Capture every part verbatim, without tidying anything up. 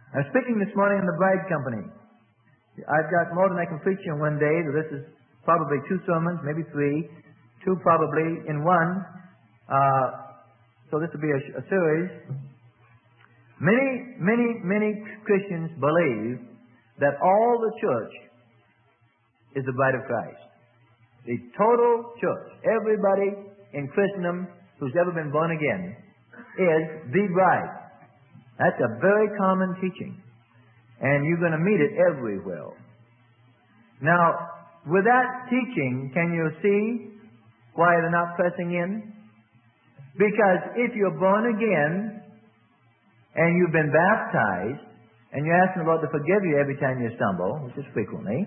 I'm speaking this morning in the Bride Company. I've got more than I can preach in one day. This is probably two sermons, maybe three, two probably in one. Uh, so this will be a, a series. Many, many, many Christians believe that all the church is the bride of Christ. The total church, everybody in Christendom who's ever been born again, is the bride. That's a very common teaching. And you're going to meet it everywhere. Now, with that teaching, can you see why they're not pressing in? Because if you're born again and you've been baptized and you're asking the Lord to forgive you every time you stumble, which is frequently,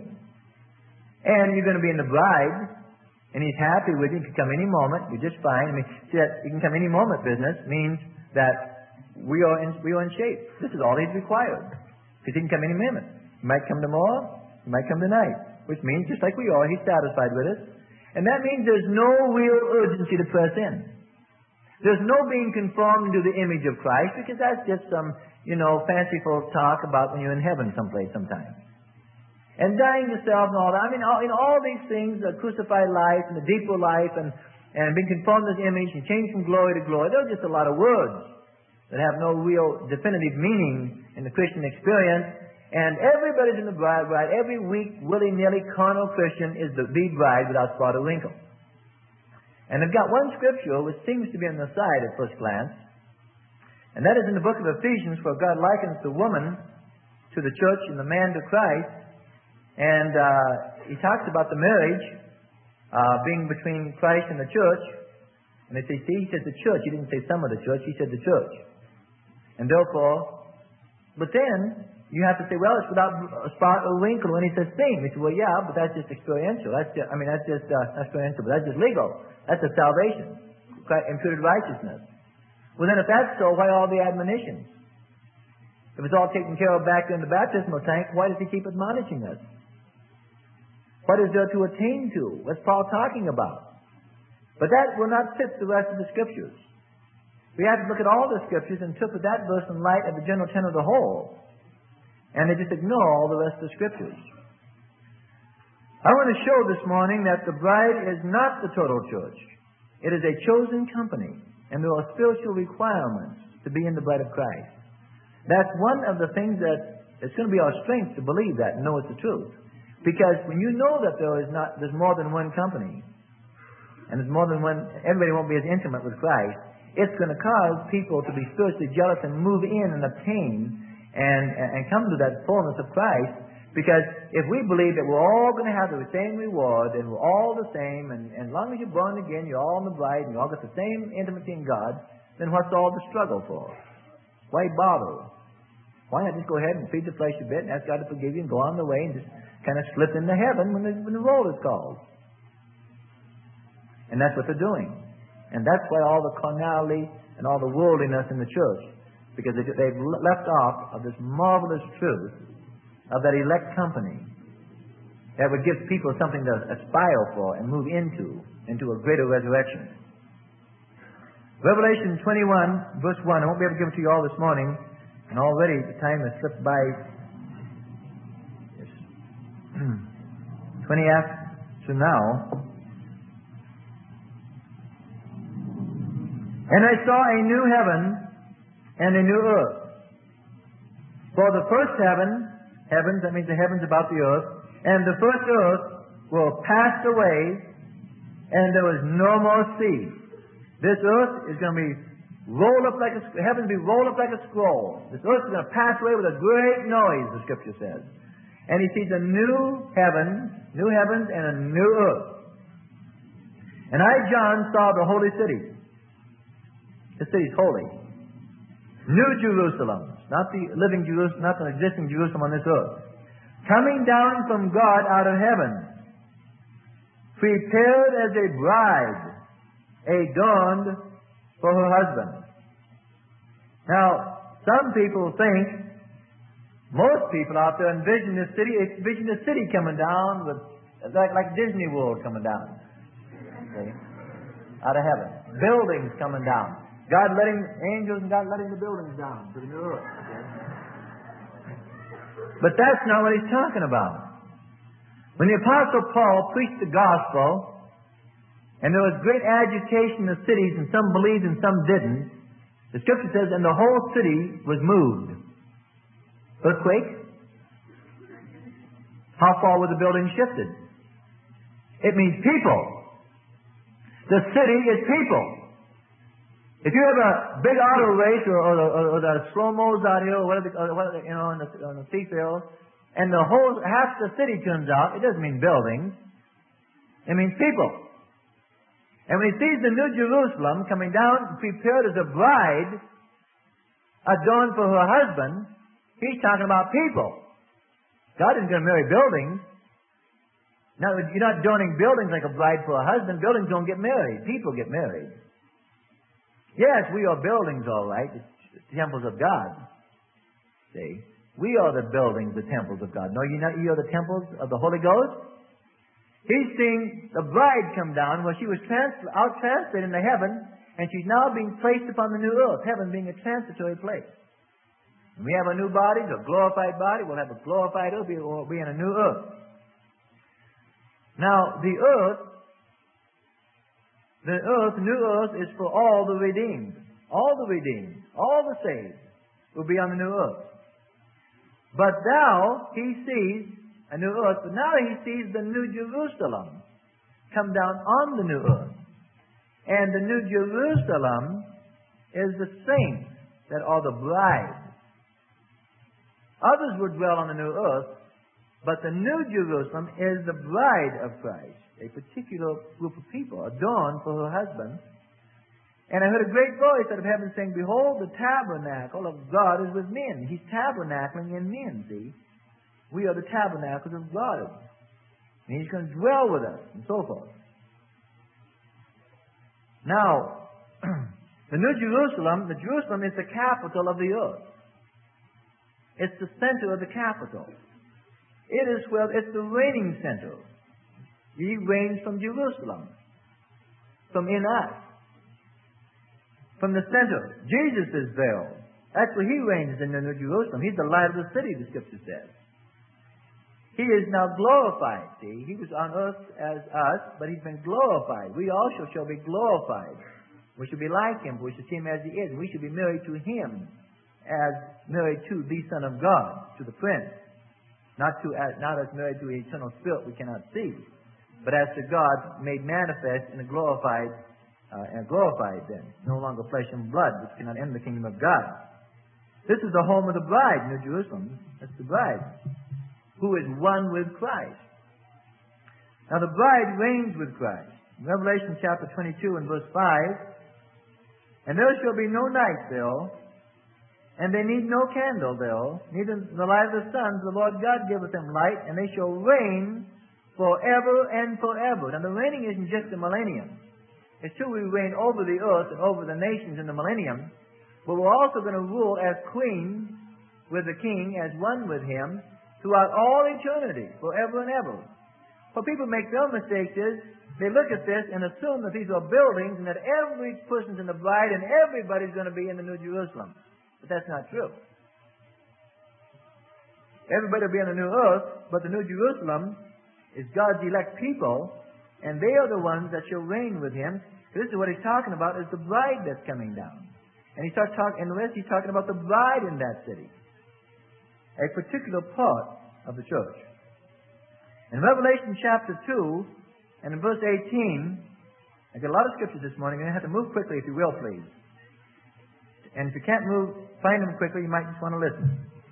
and you're going to be in the bride, and He's happy with you, you can come any moment, you're just fine. I mean, see that you can come any moment business means that we are in, we are in shape. This is all He's required. Because He can come any minute. He might come tomorrow, He might come tonight. Which means, just like we are, He's satisfied with us. And that means there's no real urgency to press in. There's no being conformed to the image of Christ, because that's just some, you know, fanciful talk about when you're in heaven someplace sometime. And dying to self and all that. I mean, all, you know, all these things, the crucified life and the deeper life and, and being conformed to His image and changed from glory to glory, they're just a lot of words that have no real definitive meaning in the Christian experience. And everybody's in the bride, bride. Every weak, willy-nilly, carnal Christian is the be bride without spot or wrinkle. And I've got one scripture which seems to be on the side at first glance, and that is in the book of Ephesians, where God likens the woman to the church and the man to Christ. And uh, He talks about the marriage uh, being between Christ and the church. And they say, see, He says the church. He didn't say some of the church. He said the church. And therefore, but then you have to say, well, it's without a spot or wrinkle when He says thing. They say, well, yeah, but that's just experiential. That's just, I mean, that's just uh, not experiential, but that's just legal. That's a salvation, imputed righteousness. Well, then if that's so, why all the admonitions? If it's all taken care of back in the baptismal tank, why does He keep admonishing us? What is there to attain to? What's Paul talking about? But that will not fit the rest of the Scriptures. We have to look at all the Scriptures and interpret that verse in light of the general tenor of the whole. And they just ignore all the rest of the Scriptures. I want to show this morning that the bride is not the total church. It is a chosen company, and there are spiritual requirements to be in the bride of Christ. That's one of the things that it's going to be our strength to believe that and know it's the truth. Because when you know that there is not, there's more than one company, and there's more than one, everybody won't be as intimate with Christ, it's going to cause people to be spiritually jealous and move in and obtain and, and come to that fullness of Christ. Because if we believe that we're all going to have the same reward and we're all the same, and, and as long as you're born again, you're all in the bride and you all got the same intimacy in God, then what's all the struggle for? Why bother? Why not just go ahead and feed the flesh a bit and ask God to forgive you and go on the way and just kind of slip into heaven when the, when the roll is called? And that's what they're doing. And that's why all the carnality and all the worldliness in the church, because they, they've left off of this marvelous truth of that elect company that would give people something to aspire for and move into, into a greater resurrection. Revelation twenty-one, verse one. I won't be able to give it to you all this morning, and already the time has slipped by. Yes. twenty after now. And I saw a new heaven and a new earth. For the first heaven, heavens, that means the heavens about the earth, and the first earth were passed away, and there was no more sea. This earth is going to be rolled up like a, heaven will be rolled up like a scroll. This earth is going to pass away with a great noise, the Scripture says. And he sees a new heaven, new heavens, and a new earth. And I, John, saw the holy city. The city's holy. New Jerusalem, not the living Jerusalem, not the existing Jerusalem on this earth, coming down from God out of heaven, prepared as a bride, adorned for her husband. Now, some people think, most people out there envision this city, envision the city coming down with, like, like Disney World coming down, okay, out of heaven. Buildings coming down. God letting angels and God letting the buildings down to the new earth. Okay? But that's not what he's talking about. When the Apostle Paul preached the gospel, and there was great agitation in the cities, and some believed and some didn't, the Scripture says, and the whole city was moved. Earthquake? How far were the buildings shifted? It means people. The city is people. If you have a big auto race or, or, or, or the slow-mos out here, or whatever, or whatever, you know, on the, on the sea field, and the whole, half the city turns out, it doesn't mean buildings. It means people. And when he sees the New Jerusalem coming down, prepared as a bride, adorned for her husband, he's talking about people. God isn't going to marry buildings. Now, you're not adorning buildings like a bride for a husband. Buildings don't get married. People get married. Yes, we are buildings, all right. It's temples of God. See? We are the buildings, the temples of God. No, you're not. You are the temples of the Holy Ghost. He's seeing the bride come down where she was trans- out translated into heaven, and she's now being placed upon the new earth, heaven being a transitory place. When we have a new body, a glorified body, we'll have a glorified earth, we'll be in a new earth. Now, the earth, the earth, the new earth is for all the redeemed. All the redeemed, all the saved will be on the new earth. But now he sees a new earth, but now he sees the New Jerusalem come down on the new earth. And the New Jerusalem is the saints that are the bride. Others would dwell on the new earth, but the New Jerusalem is the bride of Christ, a particular group of people adorned for her husband. And I heard a great voice out of heaven saying, Behold, the tabernacle of God is with men. He's tabernacling in men, see? We are the tabernacles of God. And He's going to dwell with us, and so forth. Now, the New Jerusalem, the Jerusalem is the capital of the earth. It's the center of the capital. It is where, it's the reigning center. He reigns from Jerusalem, from in us, from the center. Jesus is there. That's where He reigns, in the New Jerusalem. He's the light of the city, the Scripture says. He is now glorified, see. He was on earth as us, but He's been glorified. We also shall be glorified. We shall be like Him, for we shall see Him as He is. We shall be married to Him as married to the Son of God, to the Prince. Not, to, as, not as married to an eternal spirit we cannot see, but as to God made manifest in a glorified, uh, and glorified then. No longer flesh and blood, which cannot enter the kingdom of God. This is the home of the bride, New Jerusalem. That's the bride, who is one with Christ. Now the bride reigns with Christ. In Revelation chapter twenty-two and verse five, And there shall be no night there, and they need no candle there, neither the light of the sun, for the Lord God giveth them light, and they shall reign forever and forever. Now the reigning isn't just the millennium. It's true we reign over the earth and over the nations in the millennium, but we're also going to rule as queens with the King, as one with Him, throughout all eternity, forever and ever. What people make their mistakes is, they look at this and assume that these are buildings and that every person's in the bride and everybody's going to be in the New Jerusalem. But that's not true. Everybody will be on the new earth, but the New Jerusalem is God's elect people, and they are the ones that shall reign with Him. This is what He's talking about, is the bride that's coming down. And He starts talking, in the rest He's talking about the bride in that city, a particular part of the church. In Revelation chapter two, and in verse eighteen, I got a lot of scriptures this morning. I'm going to have to move quickly, if you will, please. And if you can't move, find them quickly, you might just want to listen.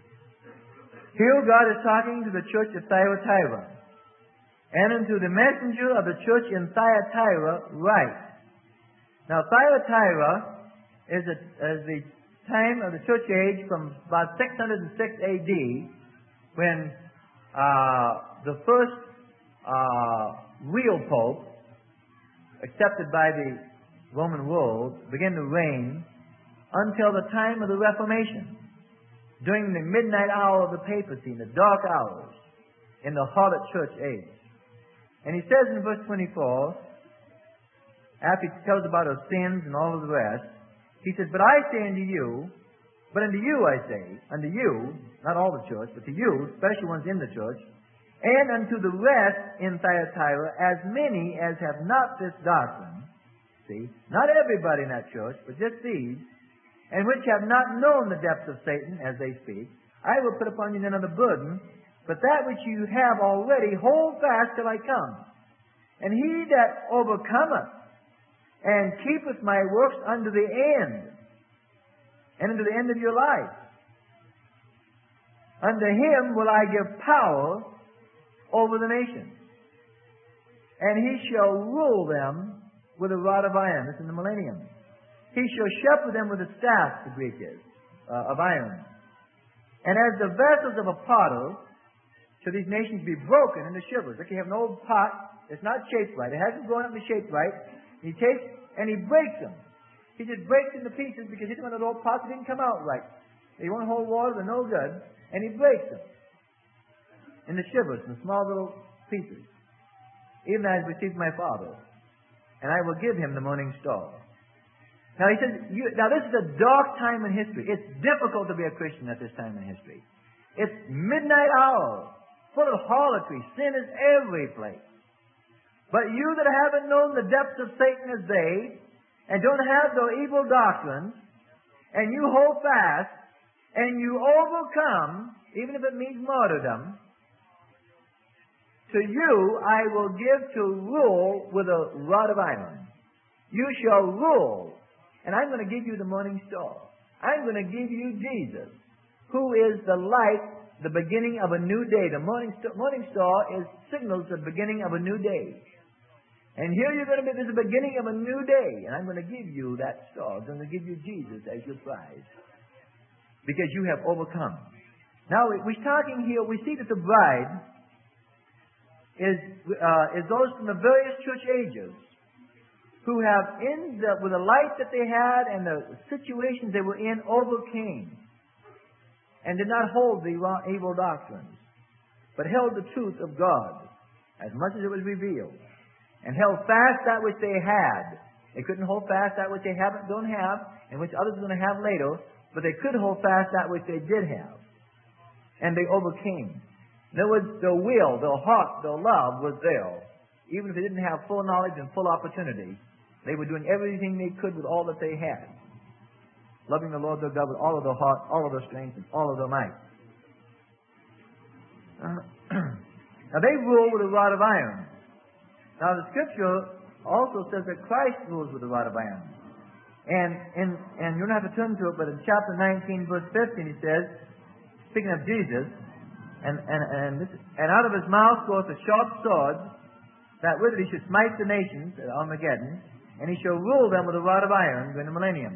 Here God is talking to the church of Thyatira. And unto the messenger of the church in Thyatira write. Now Thyatira is, a, is the time of the church age from about six hundred six A D, when uh, the first uh, real pope, accepted by the Roman world, began to reign until the time of the Reformation, during the midnight hour of the papacy, in the dark hours, in the harlot church age. And he says in verse twenty-four, after he tells about her sins and all of the rest, he says, But I say unto you, But unto you, I say, unto you, not all the church, but to you, special ones in the church, and unto the rest in Thyatira, as many as have not this doctrine, see, not everybody in that church, but just these, and which have not known the depths of Satan, as they speak, I will put upon you none other burden, but that which you have already, hold fast till I come. And he that overcometh, and keepeth my works unto the end, and unto the end of your life, unto him will I give power over the nations, and he shall rule them with a rod of iron. This is in the millennium. He shall shepherd them with a staff, the Greek is, uh, of iron. And as the vessels of a potter, shall these nations be broken into shivers. Like you have an old pot, it's not shaped right. It hasn't grown up and shaped right. He takes and he breaks them. He just breaks into pieces because he didn't want the old pots that didn't come out right. They won't hold water, they're no good. And he breaks them into shivers, in small little pieces. Even as received my Father. And I will give him the morning star. Now he says, you, now this is a dark time in history. It's difficult to be a Christian at this time in history. It's midnight hour, full of harlotry. Sin is every place. But you that haven't known the depths of Satan as they, and don't have the evil doctrines, and you hold fast, and you overcome, even if it means martyrdom, to you I will give to rule with a rod of iron. You shall rule. And I'm going to give you the morning star. I'm going to give you Jesus, who is the light, the beginning of a new day. The morning star, morning star is signals the beginning of a new day. And here you're going to be, there's the beginning of a new day. And I'm going to give you that star. I'm going to give you Jesus as your prize. Because you have overcome. Now, we're talking here, we see that the bride is, uh, is those from the various church ages who have, in the, with the light that they had and the situations they were in, overcame and did not hold the evil doctrines, but held the truth of God as much as it was revealed, and held fast that which they had. They couldn't hold fast that which they haven't, don't have, and which others are going to have later, but they could hold fast that which they did have. And they overcame. In other words, their will, their heart, their love was there. Even if they didn't have full knowledge and full opportunity, they were doing everything they could with all that they had. Loving the Lord their God with all of their heart, all of their strength, and all of their might. Uh, now they rule with a rod of iron. Now the Scripture also says that Christ rules with a rod of iron. And in, and you don't have to turn to it, but in chapter nineteen, verse fifteen, he says, speaking of Jesus, and, and, and, this, and out of his mouth goeth a sharp sword, that with it he should smite the nations at Armageddon, and he shall rule them with a rod of iron during the millennium.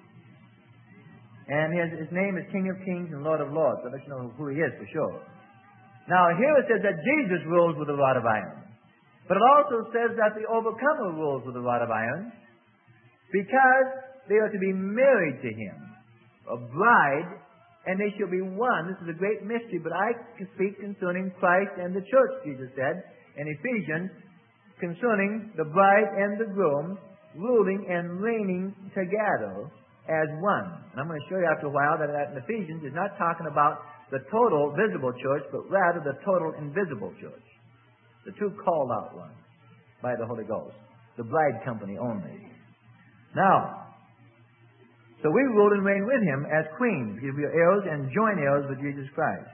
And his, his name is King of Kings and Lord of Lords. So let you know who he is for sure. Now here it says that Jesus rules with a rod of iron. But it also says that the overcomer rules with a rod of iron, because they are to be married to him, a bride, and they shall be one. This is a great mystery, but I speak concerning Christ and the church, Jesus said in Ephesians, concerning the bride and the groom ruling and reigning together as one. And I'm going to show you after a while that that in Ephesians is not talking about the total visible church, but rather the total invisible church. The two called out ones by the Holy Ghost. The bride company only. Now, so we rule and reign with him as queens, because we are heirs and joint heirs with Jesus Christ.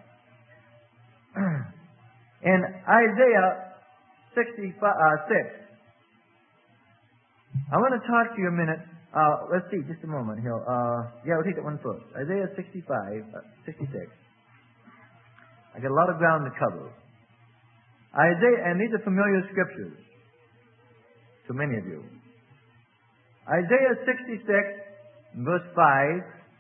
In Isaiah sixty-six, I want to talk to you a minute. Uh, let's see, just a moment here. Uh, yeah, we'll take that one first. Isaiah sixty-five, uh, sixty-six. I got a lot of ground to cover. Isaiah, and these are familiar scriptures to many of you. Isaiah sixty-six, verse five.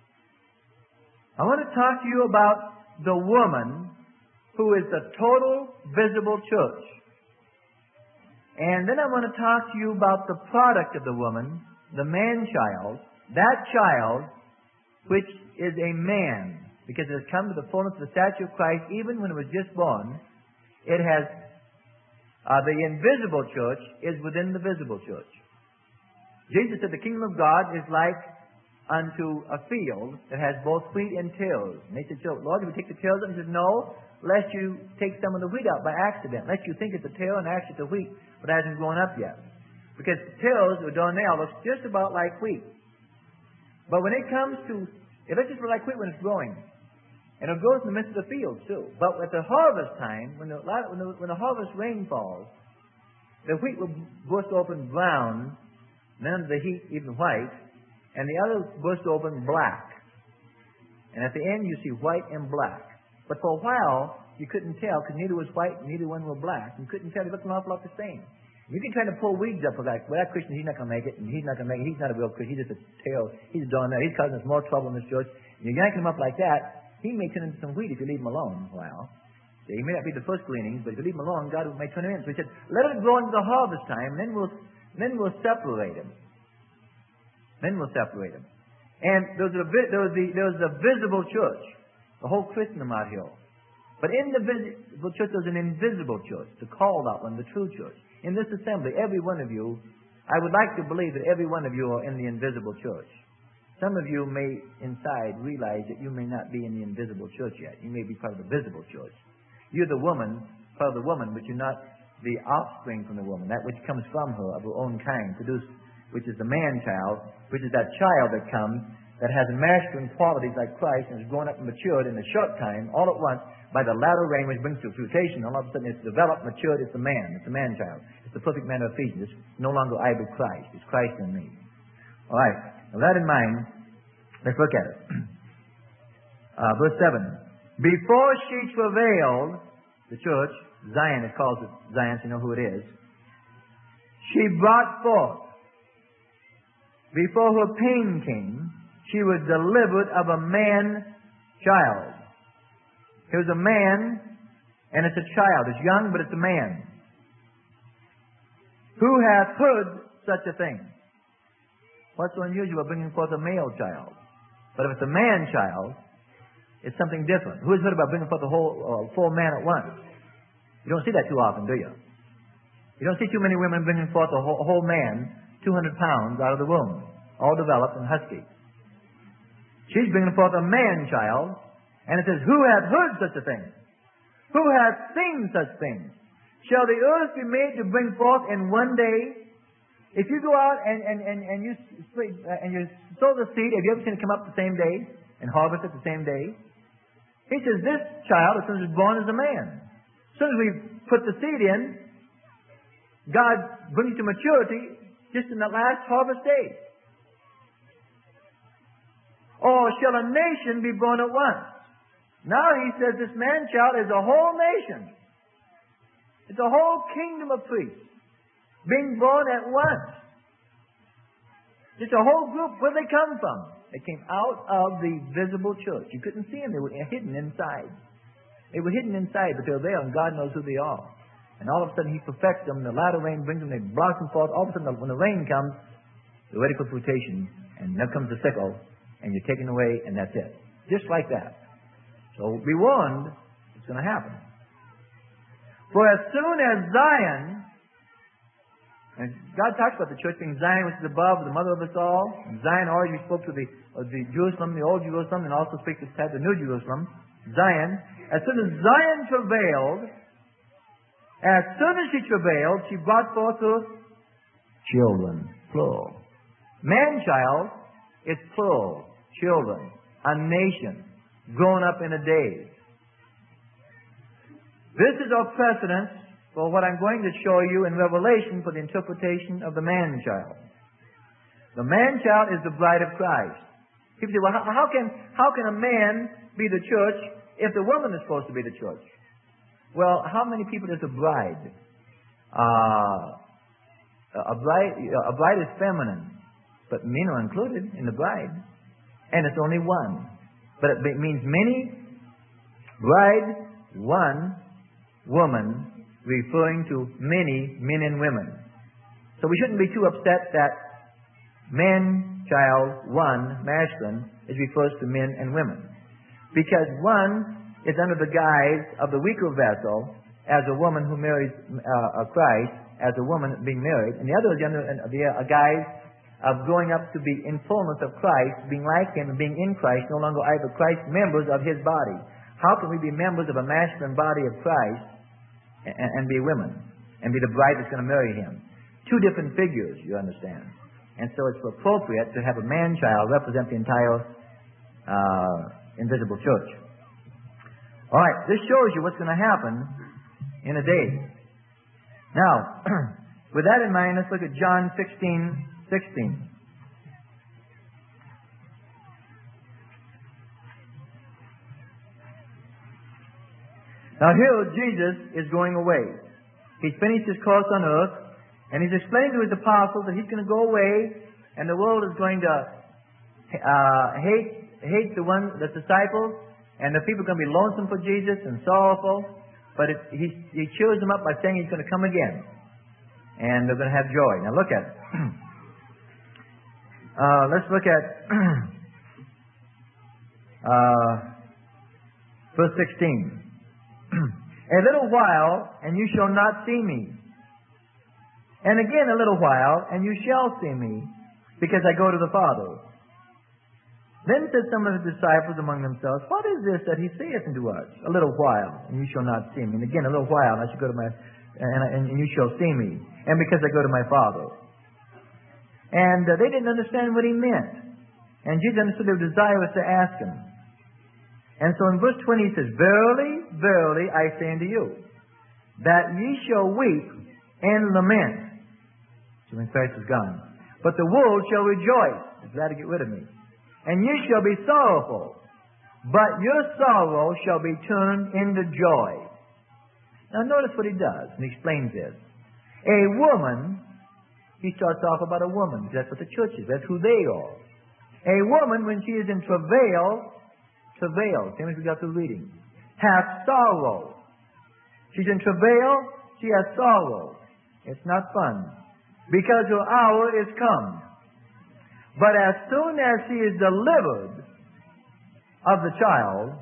I want to talk to you about the woman who is the total visible church. And then I want to talk to you about the product of the woman, the man-child, that child which is a man, because it has come to the fullness of the stature of Christ even when it was just born. It has, uh, the invisible church is within the visible church. Jesus said the kingdom of God is like unto a field that has both wheat and tares. And they said, so, Lord, do we take the tares out? He said, no, lest you take some of the wheat out by accident. Lest you think it's a tare and actually it's a wheat, but it hasn't grown up yet. Because tares or darnel looks just about like wheat. But when it comes to, it looks just about like wheat when it's growing. And it grows in the midst of the fields too. But at the harvest time, when the, when the, when the harvest rain falls, the wheat will burst open brown, and then under the heat even white, and the other burst open black. And at the end you see white and black. But for a while you couldn't tell because neither was white and neither one were black. You couldn't tell. They looked an awful lot the same. You can try to pull weeds up with that. Well, that Christian, he's not going to make it, and he's not going to make it. He's not a real Christian. He's just a tail. He's a darn that. He's causing us more trouble in this church. And you're yanking him up like that, he may turn into some wheat if you leave him alone a while. He may not be the first gleanings, but if you leave him alone, God may turn him in. So he said, let it grow into the harvest time, and then we'll, then we'll separate him. Then we'll separate him. And there was, a, there, was the, there was a visible church, the whole Christendom out here. But in the visible church, there's an invisible church, the called out one, the true church. In this assembly, every one of you, I would like to believe that every one of you are in the invisible church. Some of you may inside realize that you may not be in the invisible church yet. You may be part of the visible church. You're the woman, part of the woman, but you're not the offspring from the woman, that which comes from her, of her own kind, produced, which is the man-child, which is that child that comes, that has masculine qualities like Christ and is grown up and matured in a short time, all at once, by the latter rain which brings to fruition. All of a sudden it's developed, matured, it's the man, it's the man-child. It's the perfect man of Ephesians. It's no longer I but Christ. It's Christ in me. All right. With that in mind, let's look at it. Uh, verse seven. Before she travailed, the church, Zion, it calls it Zion, so you know who it is, she brought forth. Before her pain came, she was delivered of a man-child. Here's a man, and it's a child. It's young, but it's a man. Who hath heard such a thing? What's so unusual about bringing forth a male child? But if it's a man-child, it's something different. Who has heard about bringing forth a whole uh, full man at once? You don't see that too often, do you? You don't see too many women bringing forth a whole, a whole man, two hundred pounds out of the womb, all developed and husky. She's bringing forth a man-child, and it says, who hath heard such a thing? Who hath seen such things? Shall the earth be made to bring forth in one day? If you go out and, and, and, and, you, and you sow the seed, have you ever seen it come up the same day and harvest it the same day? He says, this child, as soon as it's born, is a man. As soon as we put the seed in, God brings to maturity just in the last harvest day. Or shall a nation be born at once? Now he says this man-child is a whole nation. It's a whole kingdom of priests being born at once. Just a whole group. Where did they come from? They came out of the visible church. You couldn't see them. They were hidden inside. They were hidden inside, but they're there, and God knows who they are. And all of a sudden He perfects them. The latter rain brings them. They blossom forth. All of a sudden, when the rain comes, they're ready for fruitation. And then comes the sickle. And you're taken away, and that's it. Just like that. So be warned, it's going to happen. For as soon as Zion, and God talks about the church being Zion, which is above, the mother of us all. And Zion already spoke to the, uh, the Jerusalem, the old Jerusalem, and also speaks to the new Jerusalem. Zion. As soon as Zion travailed, as soon as she travailed, she brought forth her children, plural. Man-child is plural. Children, a nation, grown up in a day. This is our precedence for what I'm going to show you in Revelation for the interpretation of the man-child. The man-child is the bride of Christ. People say, well, how, how can how can a man be the church if the woman is supposed to be the church? Well, how many people is a bride? Uh, a bride, a bride is feminine, but men are included in the bride. And it's only one. But it means many. Bride, one, woman, referring to many men and women. So we shouldn't be too upset that man, child, one, masculine, is refers to men and women. Because one is under the guise of the weaker vessel as a woman who marries uh, a Christ, as a woman being married. And the other is under a guise of growing up to be in fullness of Christ, being like Him and being in Christ, no longer I but Christ, members of His body. How can we be members of a masculine body of Christ and, and be women and be the bride that's going to marry Him? Two different figures, you understand. And so it's appropriate to have a man-child represent the entire uh, invisible church. All right, this shows you what's going to happen in a day. Now, with that in mind, let's look at John sixteen sixteen. Now here Jesus is going away. He's finished His course on earth, and He's explained to His apostles that He's going to go away, and the world is going to uh, hate hate the one, the disciples, and the people are going to be lonesome for Jesus and sorrowful. But it, he he cheers them up by saying He's going to come again, and they're going to have joy. Now look at it. Uh, let's look at uh, verse sixteen. A little while, and you shall not see me. And again a little while, and you shall see me, because I go to the Father. Then said some of the disciples among themselves, What is this that He saith unto us? A little while, and you shall not see me. And again a little while, and I shall go to my, and, and you shall see me. And because I go to my Father. And uh, they didn't understand what He meant. And Jesus understood they were desirous to ask Him. And so in verse twenty He says, Verily, verily, I say unto you, that ye shall weep and lament. So when Christ is gone. But the world shall rejoice. It's glad to get rid of me. And ye shall be sorrowful. But your sorrow shall be turned into joy. Now notice what He does. And He explains this. A woman... He starts off about a woman. That's what the church is. That's who they are. A woman, when she is in travail, travail, same as we got through reading, hath sorrow. She's in travail, she has sorrow. It's not fun. Because her hour is come. But as soon as she is delivered of the child,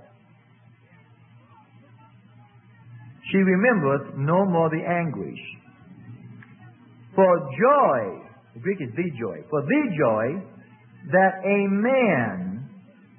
she remembereth no more the anguish. For joy, the Greek is the joy, for the joy that a man,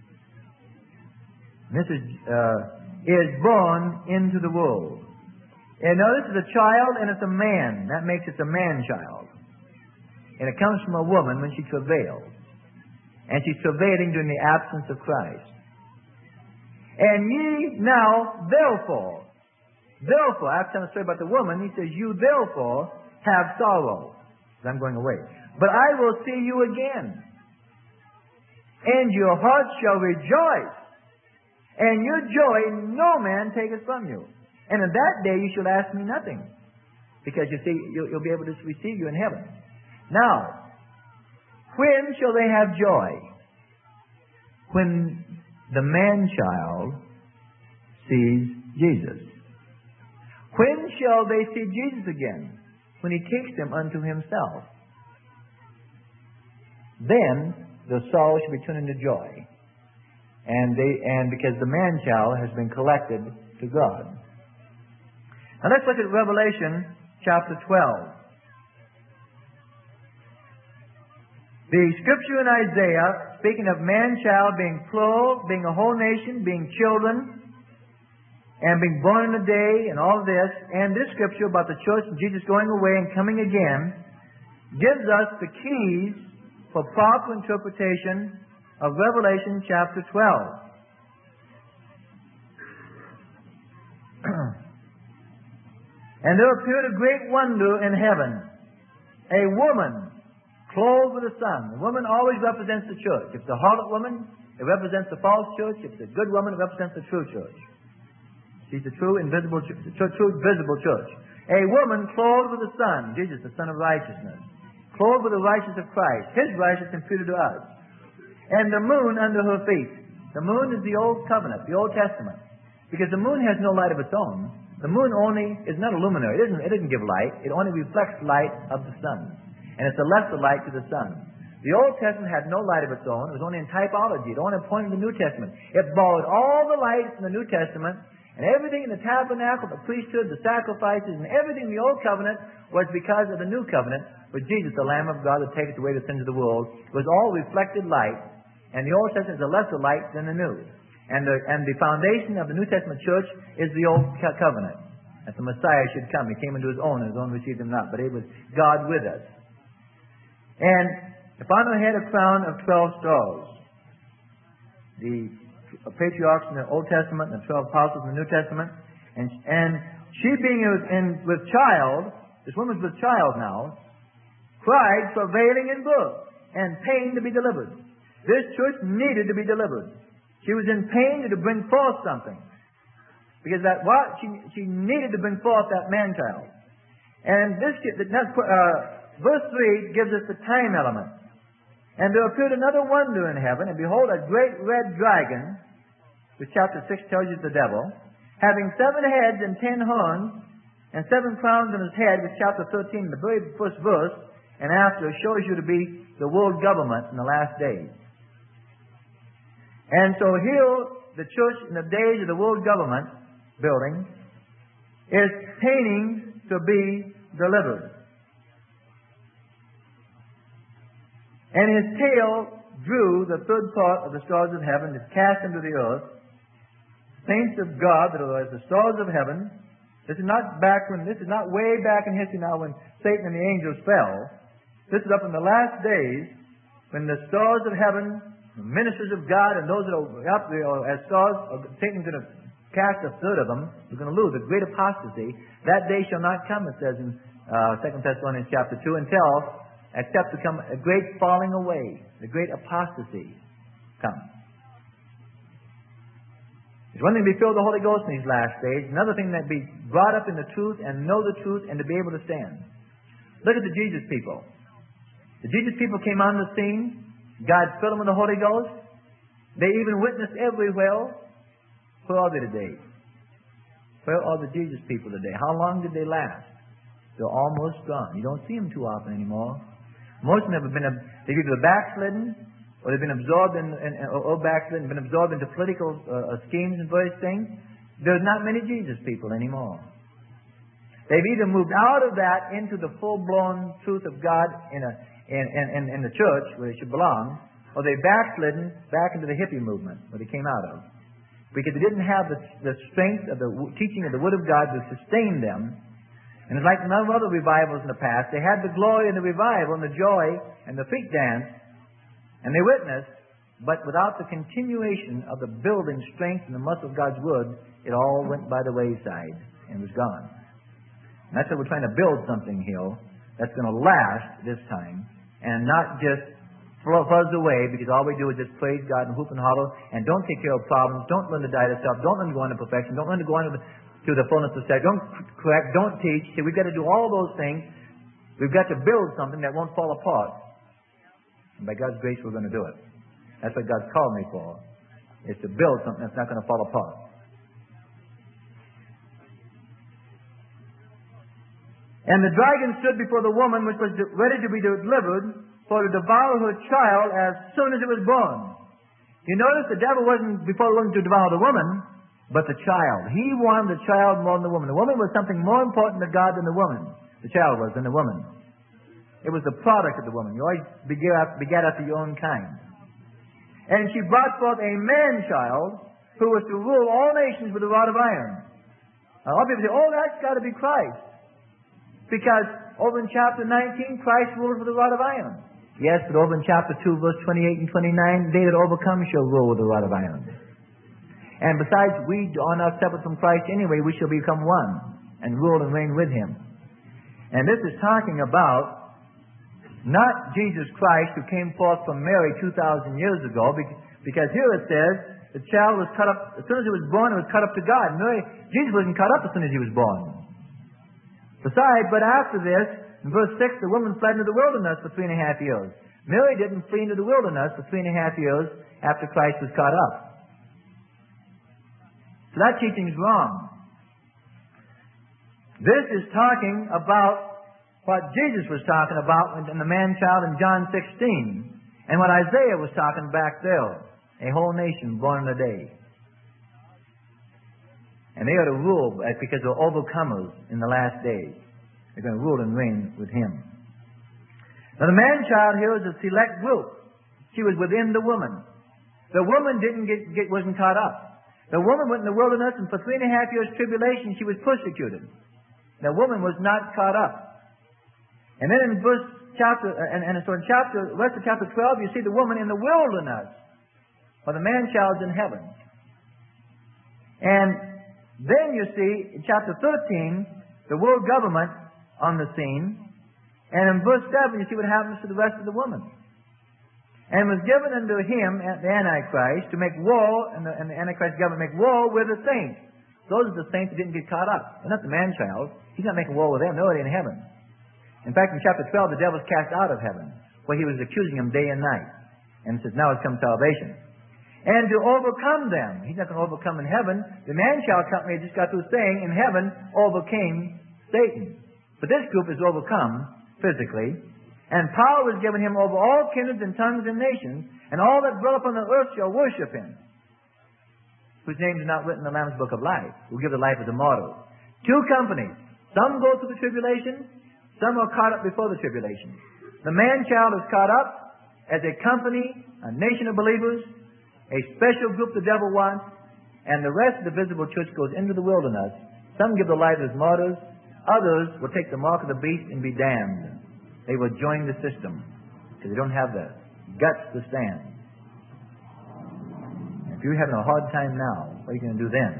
this is, uh, is born into the world. And now this is a child and it's a man. That makes it a man-child. And it comes from a woman when she travails. And she's travailing during the absence of Christ. And ye now, therefore, therefore, after telling a story about the woman, He says, you therefore have sorrow. I'm going away. But I will see you again. And your heart shall rejoice. And your joy no man taketh from you. And in that day you shall ask me nothing. Because you see, you'll, you'll be able to receive you in heaven. Now, when shall they have joy? When the man-child sees Jesus. When shall they see Jesus again? When He takes them unto Himself. Then the sorrow shall be turned into joy. And they and because the man-child has been collected to God. Now let's look at Revelation chapter twelve. The scripture in Isaiah, speaking of man-child being plural, being a whole nation, being children, and being born in a day, and all this, and this scripture about the church and Jesus going away and coming again, gives us the keys for proper interpretation of Revelation chapter twelve. And there appeared a great wonder in heaven, a woman clothed with the sun. The woman always represents the church. If it's a harlot woman, it represents the false church. If it's a good woman, it represents the true church. She's the true invisible church, the true visible church. A woman clothed with the sun, Jesus, the Son of righteousness, clothed with the righteousness of Christ, His righteousness imputed to us, and the moon under her feet. The moon is the Old Covenant, the Old Testament, because the moon has no light of its own. The moon only is not a luminary. It doesn't, it doesn't give light. It only reflects light of the sun, and it's a lesser light to the sun. The Old Testament had no light of its own. It was only in typology. It only pointed to the New Testament. It borrowed all the light from the New Testament And everything in the tabernacle, the priesthood, the sacrifices, and everything in the Old Covenant was because of the New Covenant, with Jesus, the Lamb of God, that taketh away the sins of the world. It was all reflected light, and the Old Testament is a lesser light than the New. And the, and the foundation of the New Testament church is the Old Covenant, that the Messiah should come. He came into His own, and His own received Him not. But it was God with us. And upon her head a crown of twelve stars. The patriarchs in the Old Testament and the twelve apostles in the New Testament. And, and she being in, with child, this woman's with child now, cried, travailing in birth, and pain to be delivered. This church needed to be delivered. She was in pain to bring forth something. Because that what she, she needed to bring forth that man-child. And this uh, verse three gives us the time element. And there appeared another wonder in heaven, and behold, a great red dragon, which chapter six tells you is the devil, having seven heads and ten horns, and seven crowns on his head, which chapter thirteen, the very first verse, and after, shows you to be the world government in the last days. And so here, the church in the days of the world government building is painting to be delivered. And his tail drew the third part of the stars of heaven, is cast into the earth. Saints of God that are as the stars of heaven. This is not back when, this is not way back in history now when Satan and the angels fell. This is up in the last days when the stars of heaven, the ministers of God, and those that are up there as stars, Satan's going to cast a third of them. We're going to lose a great apostasy. That day shall not come, it says in uh, Second Thessalonians chapter two, until except to come a great falling away, the great apostasy come. It's one thing to be filled with the Holy Ghost in these last days. Another thing that be brought up in the truth and know the truth and to be able to stand. Look at the Jesus people. The Jesus people came on the scene. God filled them with the Holy Ghost. They even witnessed everywhere. Where are they today? Where are the Jesus people today? How long did they last? They're almost gone. You don't see them too often anymore. Most of them have been, they've either backslidden, or they've been absorbed in, in or backslidden, been absorbed into political uh, schemes and various things. There's not many Jesus people anymore. They've either moved out of that into the full-blown truth of God in a in, in, in the church where they should belong, or they've backslidden back into the hippie movement where they came out of, because they didn't have the, the strength of the teaching of the Word of God to sustain them. And it's like none of other revivals in the past. They had the glory and the revival and the joy and the feet dance, and they witnessed, but without the continuation of the building strength and the muscle of God's Word, it all went by the wayside and was gone. And that's why we're trying to build something here that's going to last this time, and not just fuzz away, because all we do is just praise God and hoop and holler, and don't take care of problems, don't learn to die to self, don't learn to go on to perfection, don't learn to go on to the to the fullness of sex. Don't correct, don't teach. See, we've got to do all those things. We've got to build something that won't fall apart. And by God's grace, we're going to do it. That's what God's called me for, is to build something that's not going to fall apart. And the dragon stood before the woman, which was ready to be delivered, for to devour her child as soon as it was born. You notice the devil wasn't before looking to devour the woman, but the child. He wanted the child more than the woman. The woman was something more important to God than the woman. The child was than the woman. It was the product of the woman. You always begat, begat after your own kind. And she brought forth a man-child who was to rule all nations with a rod of iron. Now, a lot of people say, oh, that's got to be Christ. Because over in chapter nineteen, Christ ruled with a rod of iron. Yes, but over in chapter two, verse twenty-eight and twenty-nine, they that overcome shall rule with a rod of iron. And besides, we are not separate from Christ anyway. We shall become one and rule and reign with Him. And this is talking about not Jesus Christ who came forth from Mary two thousand years ago, because here it says the child was cut up, as soon as he was born, it was cut up to God. Mary, Jesus wasn't cut up as soon as he was born. Besides, but after this, in verse six, the woman fled into the wilderness for three and a half years. Mary didn't flee into the wilderness for three and a half years after Christ was caught up. So that teaching is wrong. This is talking about what Jesus was talking about in the man-child in John sixteen, and what Isaiah was talking back there, a whole nation born in a day. And they are to rule because they're overcomers in the last days. They're going to rule and reign with Him. Now the man-child here is a select group. She was within the woman. The woman didn't get, get wasn't caught up. The woman went in the wilderness, and for three and a half years tribulation, she was persecuted. The woman was not caught up. And then in verse chapter, and, and so in chapter, rest of chapter twelve, you see the woman in the wilderness, while the man-child's in heaven. And then you see, in chapter thirteen, the world government on the scene. And in verse seven, you see what happens to the rest of the woman. And was given unto him, the Antichrist, to make war, and the, and the Antichrist government make war with the saints. Those are the saints that didn't get caught up. They're not the man-child. He's not making war with them. They're already in heaven. In fact, in chapter twelve, the devil's cast out of heaven, where he was accusing them day and night. And it says, now has come salvation. And to overcome them. He's not going to overcome in heaven. The man-child company just got through saying, in heaven, overcame Satan. But this group is overcome physically. And power is given him over all kindreds and tongues and nations. And all that dwell upon the earth shall worship him. Whose names are not written in the Lamb's book of life. Who give the life as immortal. Two companies. Some go through the tribulation. Some are caught up before the tribulation. The man-child is caught up as a company, a nation of believers, a special group the devil wants, and the rest of the visible church goes into the wilderness. Some give the life as martyrs. Others will take the mark of the beast and be damned. They will join the system because they don't have the guts to stand. If you're having a hard time now, what are you going to do then?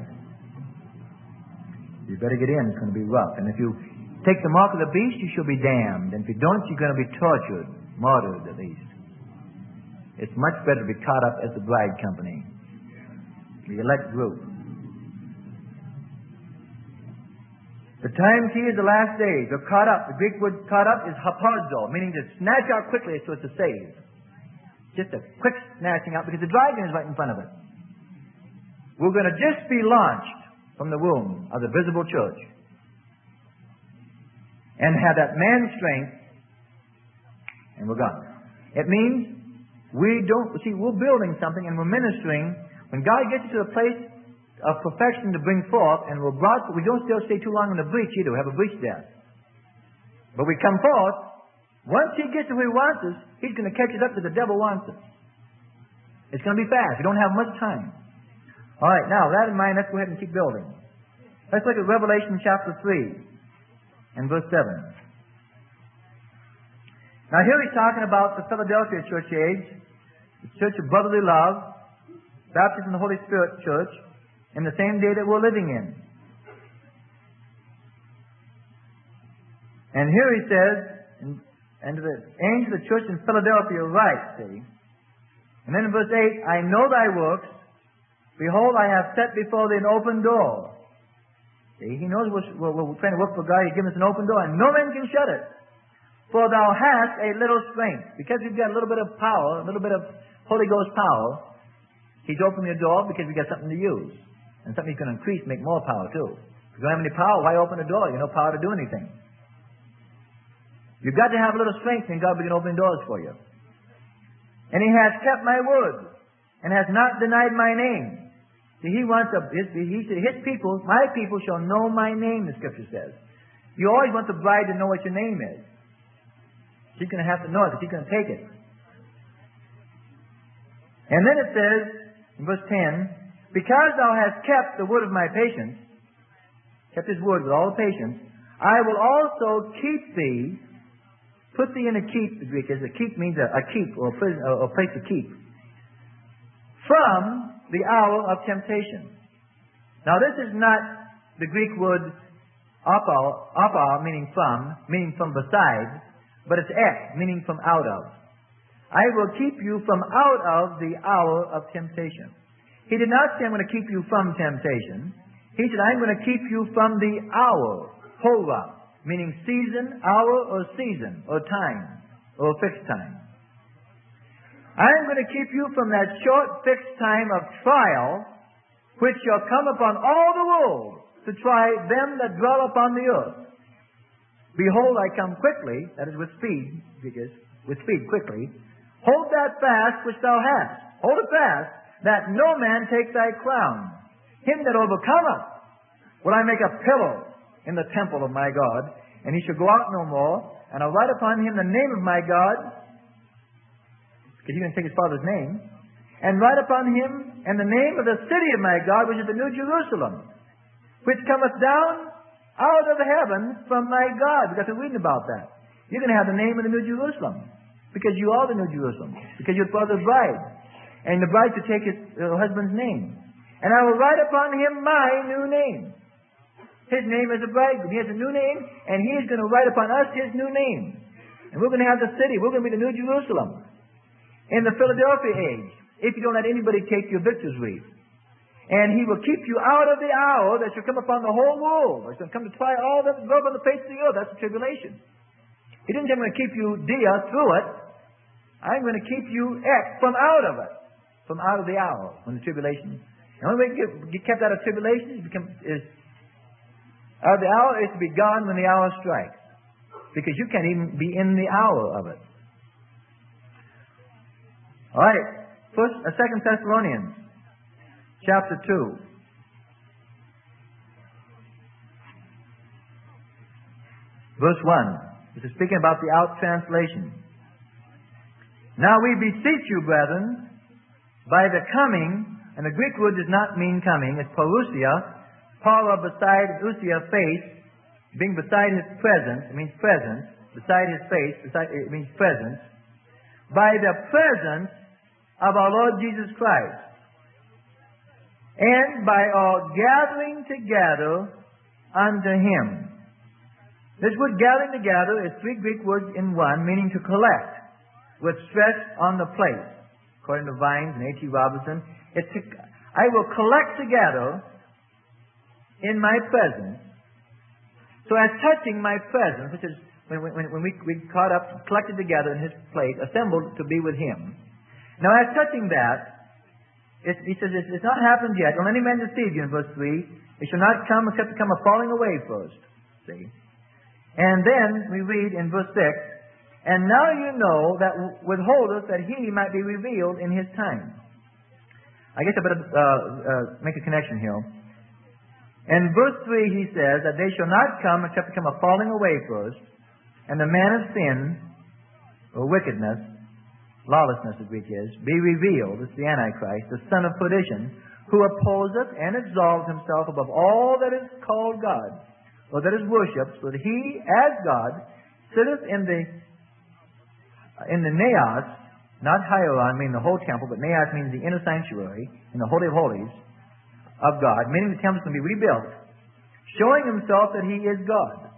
You better get in. It's going to be rough. And if you take the mark of the beast, you shall be damned. And if you don't, you're going to be tortured, martyred at least. It's much better to be caught up as the bride company, the elect group. The time key is the last days. They're caught up. The Greek word caught up is hapazo, meaning to snatch out quickly so as to save. Just a quick snatching out because the dragon is right in front of it. We're going to just be launched from the womb of the visible church and have that man's strength, and we're gone. It means we don't, see, we're building something and we're ministering. When God gets you to a place of perfection to bring forth, and we're brought, we don't still stay too long in the breach either. We have a breach there. But we come forth. Once He gets to where He wants us, He's going to catch us up to the devil wants us. It's going to be fast. We don't have much time. All right, now, with that in mind, let's go ahead and keep building. Let's look at Revelation chapter three and verse seven. Now here he's talking about the Philadelphia church age, the church of brotherly love, baptism in the Holy Spirit church, in the same day that we're living in. And here he says, and to the angel of the church in Philadelphia write, see. And then in verse eight, I know thy works. Behold, I have set before thee an open door. See, he knows we're, we're, we're trying to work for God. He's given us an open door, and no man can shut it. For thou hast a little strength. Because we've got a little bit of power, a little bit of Holy Ghost power, He's opened the door because we've got something to use. And something He's going to increase, make more power too. If you don't have any power, why open the door? You have no power to do anything. You've got to have a little strength, and God will begin opening doors for you. And He has kept my word, and has not denied my name. See, He wants a, his, he said, His people, my people shall know my name, the Scripture says. You always want the bride to know what your name is. She's going to have to know it, but she's going to take it. And then it says, in verse ten, because thou hast kept the word of my patience, kept His word with all patience, I will also keep thee. Put thee in a keep, the Greek is. A keep means a, a keep, or a, prison, or a place to keep. From the hour of temptation. Now this is not the Greek word apa, apa meaning from, meaning from beside, but it's ek, meaning from out of. I will keep you from out of the hour of temptation. He did not say, I'm going to keep you from temptation. He said, I'm going to keep you from the hour, hora, meaning season, hour, or season, or time, or fixed time. I'm going to keep you from that short fixed time of trial, which shall come upon all the world to try them that dwell upon the earth. Behold, I come quickly, that is with speed, because with speed quickly. Hold that fast which thou hast. Hold it fast, that no man take thy crown. Him that overcometh will I make a pillar in the temple of my God, and he shall go out no more, and I'll write upon him the name of my God, because he didn't take his father's name, and write upon him and the name of the city of my God, which is the New Jerusalem, which cometh down out of heaven from my God. We've got to read about that. You're going to have the name of the New Jerusalem, because you are the New Jerusalem, because you're father's bride, and the bride to take his uh, husband's name. And I will write upon him my new name. His name is a bridegroom. He has a new name, and he is going to write upon us his new name. And we're going to have the city. We're going to be the New Jerusalem. In the Philadelphia age, if you don't let anybody take your victor's wreath. And he will keep you out of the hour that shall come upon the whole world. It's going to come to try all that love on the face of the earth. That's the tribulation. He didn't say I'm going to keep you dia through it. I'm going to keep you ex from out of it. From out of the hour, when the tribulation. The only way to get, get kept out of tribulation is, become, is out of the hour is to be gone when the hour strikes. Because you can't even be in the hour of it. All right. First, uh, Second Thessalonians, chapter two. Verse one. This is speaking about the out translation. Now we beseech you, brethren, by the coming, and the Greek word does not mean coming, it's parousia. Para beside usia, face, being beside his presence, it means presence. Beside his face, beside, it means presence. By the presence of our Lord Jesus Christ. And by our gathering together unto him. This word gathering together is three Greek words in one, meaning to collect, with stress on the place. According to Vines and A T Robinson, it's to, I will collect together in my presence. So as touching my presence, which is when, when, when we, we caught up, collected together in his place, assembled to be with him. Now as touching that, it, he says, it's, it's not happened yet. Don't any man deceive you in verse three. It shall not come except to come a falling away first. See? And then we read in verse six, and now you know that withholdeth that he might be revealed in his time. I guess I better uh, uh, make a connection here. In verse three he says that they shall not come except to come a falling away first, and the man of sin, or wickedness, lawlessness the Greek is, be revealed. It's the Antichrist, the son of perdition, who opposeth and exalts himself above all that is called God, or that is worshipped, so that he, as God, sitteth in the in the naos, not hieron, meaning the whole temple, but naos means the inner sanctuary, in the Holy of Holies of God, meaning the temple is going to be rebuilt, showing himself that he is God.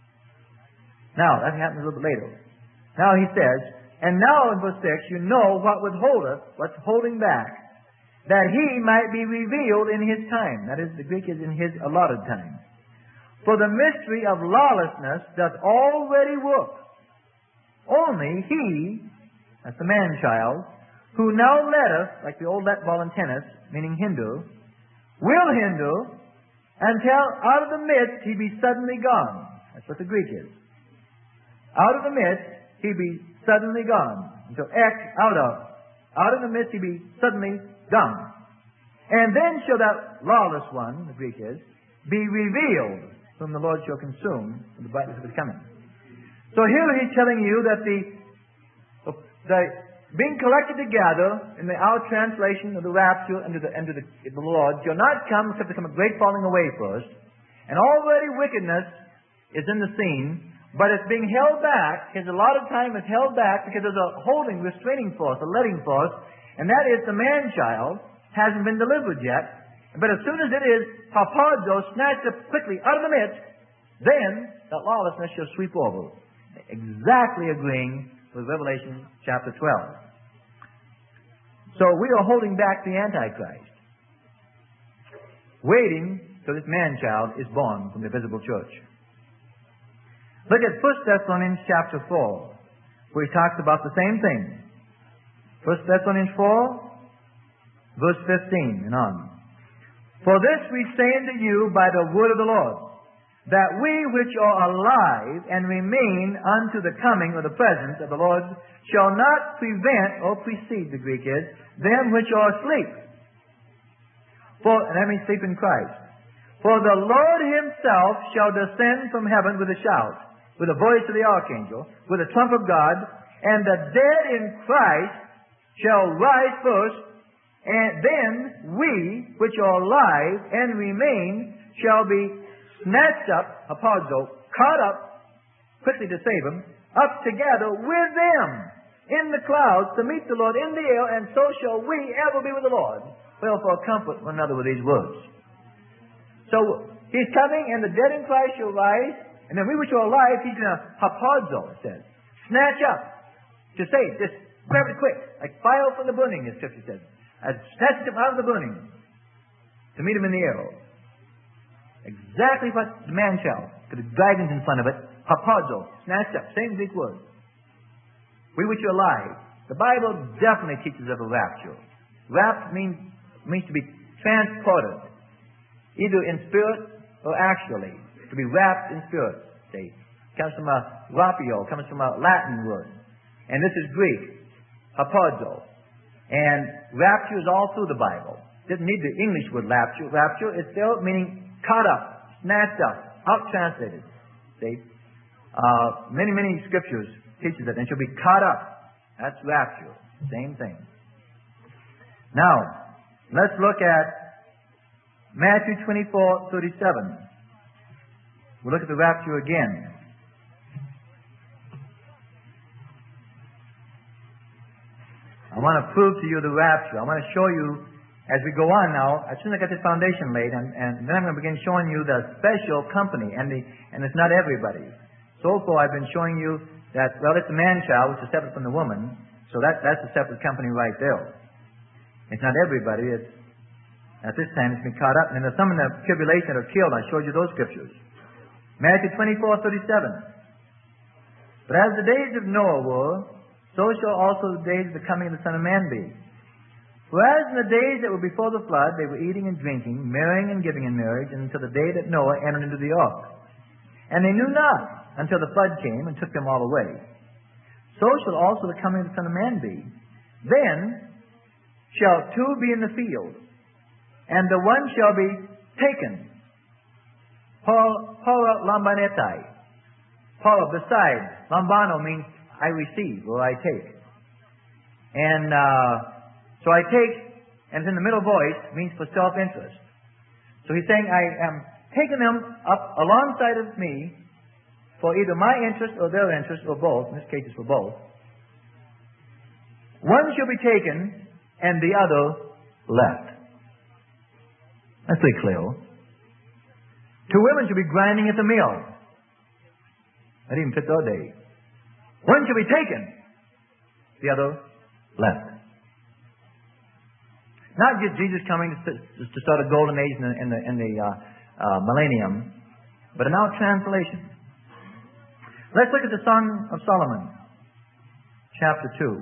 Now, that happens a little bit later. Now he says, and now in verse six, you know what withholdeth, what's holding back, that he might be revealed in his time. That is, the Greek is in his allotted time. For the mystery of lawlessness doth already work. Only he, that's the man-child, who now letteth, like the old let ball in tennis, meaning hinder, will hinder, until out of the midst he be suddenly gone. That's what the Greek is. Out of the midst he be suddenly gone. Until X, out of. Out of the midst he be suddenly gone. And then shall that lawless one, the Greek is, be revealed, whom the Lord shall consume with the brightness of his coming. So here he's telling you that the, the being collected together in the our translation of the rapture under the under the, the Lord shall not come except to come a great falling away first. And already wickedness is in the scene, but it's being held back. His allotted time is held back because there's a holding, restraining force, a letting force, and that is the man-child hasn't been delivered yet. But as soon as it is hapazo, snatched up quickly out of the midst, then that lawlessness shall sweep over. Exactly agreeing with Revelation chapter twelve. So we are holding back the Antichrist, waiting till this man-child is born from the visible church. Look at First Thessalonians chapter four, where he talks about the same thing. First Thessalonians four, verse fifteen and on. For this we say unto you by the word of the Lord, that we which are alive and remain unto the coming or the presence of the Lord shall not prevent or precede, the Greek is, them which are asleep. For, and that means sleep in Christ. For the Lord himself shall descend from heaven with a shout, with the voice of the archangel, with the trump of God, and the dead in Christ shall rise first, and then we, which are alive and remain, shall be snatched up, hapazo, caught up, quickly to save them, up together with them in the clouds to meet the Lord in the air, and so shall we ever be with the Lord. Wherefore comfort one another with these words. So, he's coming, and the dead in Christ shall rise, and then we which are alive, he's going to hapazo, it says. Snatch up. To save, just grab it quick. Like fire from the burning, as Scripture says. And snatch him out of the burning. To meet him in the air. Exactly what the man shall. With the dragons in front of it. Hapazo. Snatched up. Same Greek word. We which are alive. The Bible definitely teaches of a rapture. Rapt means, means to be transported. Either in spirit or actually. To be wrapped in spirit. See? Comes from a rapio. Comes from a Latin word. And this is Greek. Hapazo. And rapture is all through the Bible. Didn't need the English word rapture. Rapture is still meaning caught up, snatched up, out translated. See? Uh, many, many scriptures teaches that. And shall be caught up. That's rapture. Same thing. Now, let's look at Matthew twenty-four thirty-seven. We'll look at the rapture again. I want to prove to you the rapture. I want to show you, as we go on now, as soon as I get the foundation laid, and, and then I'm going to begin showing you the special company, and the and it's not everybody. So far I've been showing you that, well, it's the man-child, which is separate from the woman, so that that's a separate company right there. It's not everybody. It's at this time it's been caught up. And there's some in the tribulation that are killed. I showed you those scriptures. Matthew twenty-four thirty-seven. But as the days of Noah were, so shall also the days of the coming of the Son of Man be. For as in the days that were before the flood, they were eating and drinking, marrying and giving in marriage, until the day that Noah entered into the ark. And they knew not until the flood came and took them all away. So shall also the coming of the Son of Man be. Then shall two be in the field, and the one shall be taken. Paul, Paula lambanetai. Paula beside. Lambano means I receive or I take. And uh, so I take, and it's in the middle voice, means for self-interest. So he's saying I am taking them up alongside of me for either my interest or their interest or both. In this case it's for both. One shall be taken and the other left. That's pretty clear. Two women shall be grinding at the mill. That even fits our day. One shall be taken, the other left. Not just Jesus coming to, to start a golden age in the, in the, in the uh, uh, millennium, but an out translation. Let's look at the Song of Solomon, chapter two.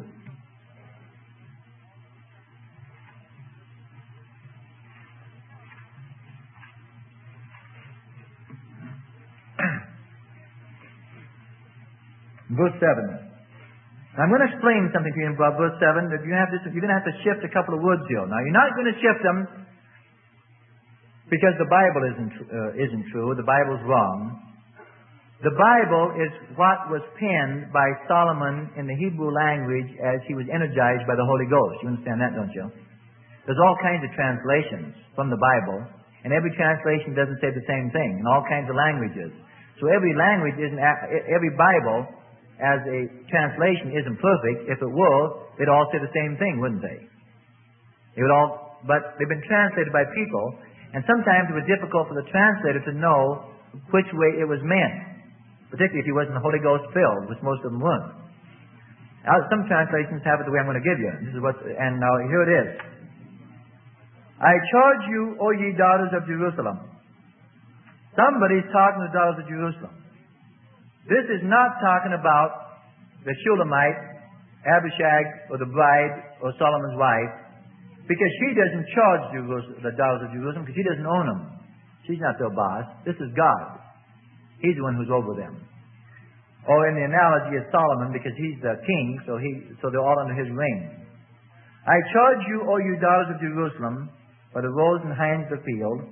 Verse seven. I'm going to explain something to you about verse seven. That you have this, you're going to have to shift a couple of words here. Now, you're not going to shift them because the Bible isn't uh, isn't true. The Bible's wrong. The Bible is what was penned by Solomon in the Hebrew language as he was energized by the Holy Ghost. You understand that, don't you? There's all kinds of translations from the Bible, and every translation doesn't say the same thing in all kinds of languages. So every language isn't every Bible as a translation isn't perfect. If it were, they'd all say the same thing, wouldn't they? It would all, but they've been translated by people, and sometimes it was difficult for the translator to know which way it was meant, particularly if he wasn't Holy Ghost filled, which most of them weren't. Now, some translations have it the way I'm going to give you. This is what, and now here it is. I charge you, O ye daughters of Jerusalem. Somebody's talking to the daughters of Jerusalem. This is not talking about the Shulamite, Abishag, or the bride, or Solomon's wife, because she doesn't charge the daughters of Jerusalem, because she doesn't own them. She's not their boss. This is God. He's the one who's over them. Or in the analogy of Solomon, because he's the king, so he, so they're all under his reign. I charge you, O you daughters of Jerusalem, by the roes and hinds of the field,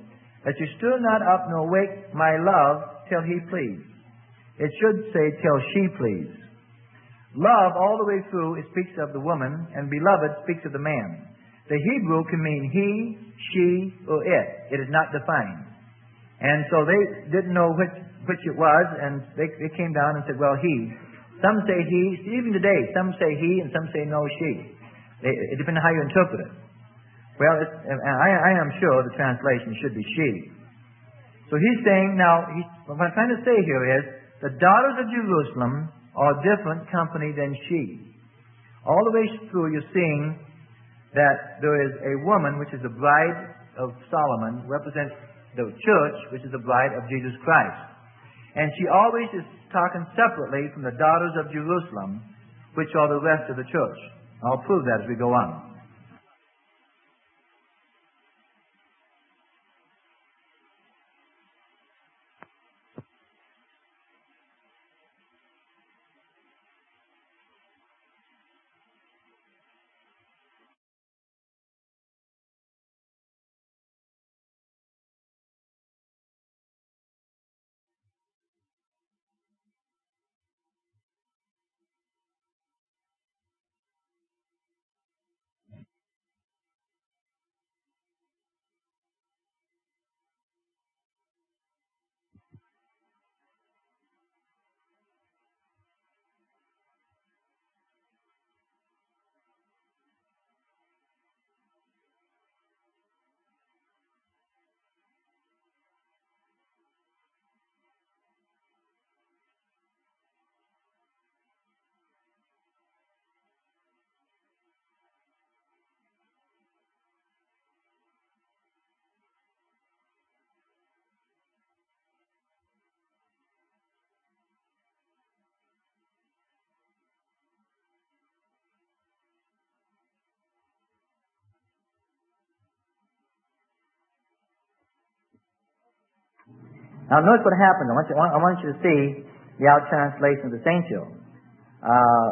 that you stir not up nor wake my love till he please. It should say till she please. Love all the way through, it speaks of the woman, and beloved speaks of the man. The Hebrew can mean he, she, or it. It is not defined. And so they didn't know which, which it was, and they, they came down and said, well, he. Some say he. Even today, some say he, and some say no, she. They, it depends on how you interpret it. Well, it's, I, I am sure the translation should be she. So he's saying, now, he's, what I'm trying to say here is, the daughters of Jerusalem are different company than she. All the way through, you're seeing that there is a woman, which is the bride of Solomon, represents the church, which is the bride of Jesus Christ. And she always is talking separately from the daughters of Jerusalem, which are the rest of the church. I'll prove that as we go on. Now notice what happened. I want you, I want you to see the out translation of the Saint here. Uh,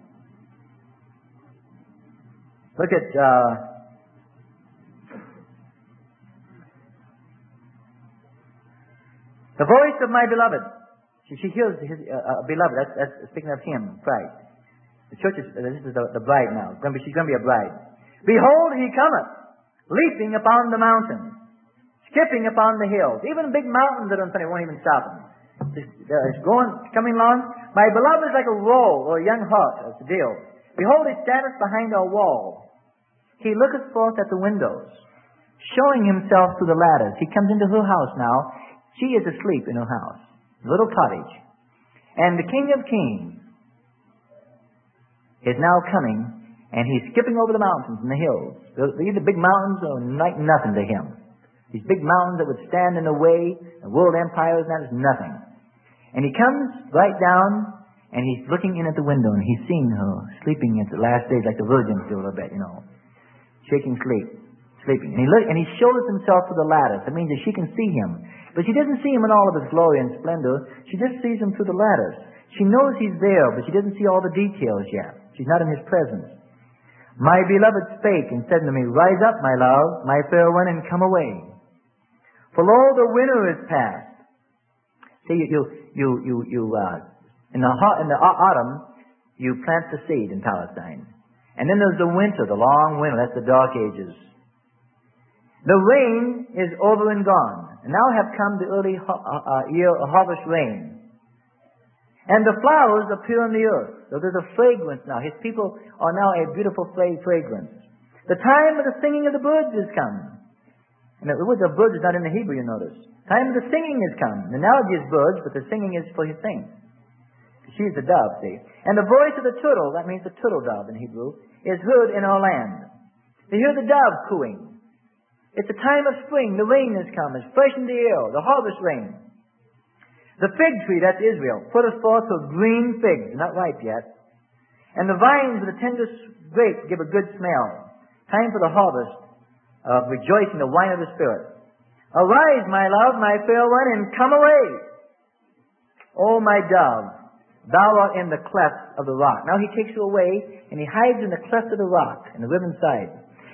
look at uh, the voice of my beloved. She, she hears his uh, uh, beloved. That's, that's speaking of him, Christ. The church is uh, this is the, the bride now. It's going to be, she's going to be a bride. Behold, he cometh, leaping upon the mountains, skipping upon the hills. Even big mountains that don't it won't even stop him. It's, uh, it's going, coming along. My beloved is like a roe or a young hart. That's the deal. Behold, he standeth behind our wall. He looketh forth at the windows, showing himself through the ladders. He comes into her house now. She is asleep in her house, a little cottage. And the King of Kings is now coming, and he's skipping over the mountains and the hills. These are big mountains are like nothing to him. These big mountains that would stand in the way of world empires, that is nothing. And he comes right down, and he's looking in at the window, and he's seeing her sleeping at the last days, like the virgins do a little bit, you know, shaking sleep, sleeping. And he look, and he shows himself to the ladders. That means that she can see him, but she doesn't see him in all of his glory and splendor. She just sees him through the ladders. She knows he's there, but she doesn't see all the details yet. She's not in his presence. My beloved spake and said to me, Rise up, my love, my fair one, and come away. For lo, the winter is past. See, you, you, you, you, you uh, in the hot, in the autumn, you plant the seed in Palestine, and then there's the winter, the long winter. That's the dark ages. The rain is over and gone, and now have come the early ho- uh, year harvest rain, and the flowers appear on the earth. So there's a fragrance now. His people are now a beautiful fragrance. The time of the singing of the birds is come. And the word of birds is not in the Hebrew, you notice. Time of the singing is come. The analogy is birds, but the singing is for his things. She is the dove, see. And the voice of the turtle, that means the turtle dove in Hebrew, is heard in our land. They hear the dove cooing. It's the time of spring. The rain has come. It's fresh in the air. The harvest rain. The fig tree, that's Israel, putteth forth her green figs, not ripe yet. And the vines of the tender grape give a good smell. Time for the harvest of rejoicing, the wine of the Spirit. Arise, my love, my fair one, and come away. O my dove, thou art in the cleft of the rock. Now he takes you away, and he hides in the cleft of the rock, in the riven side.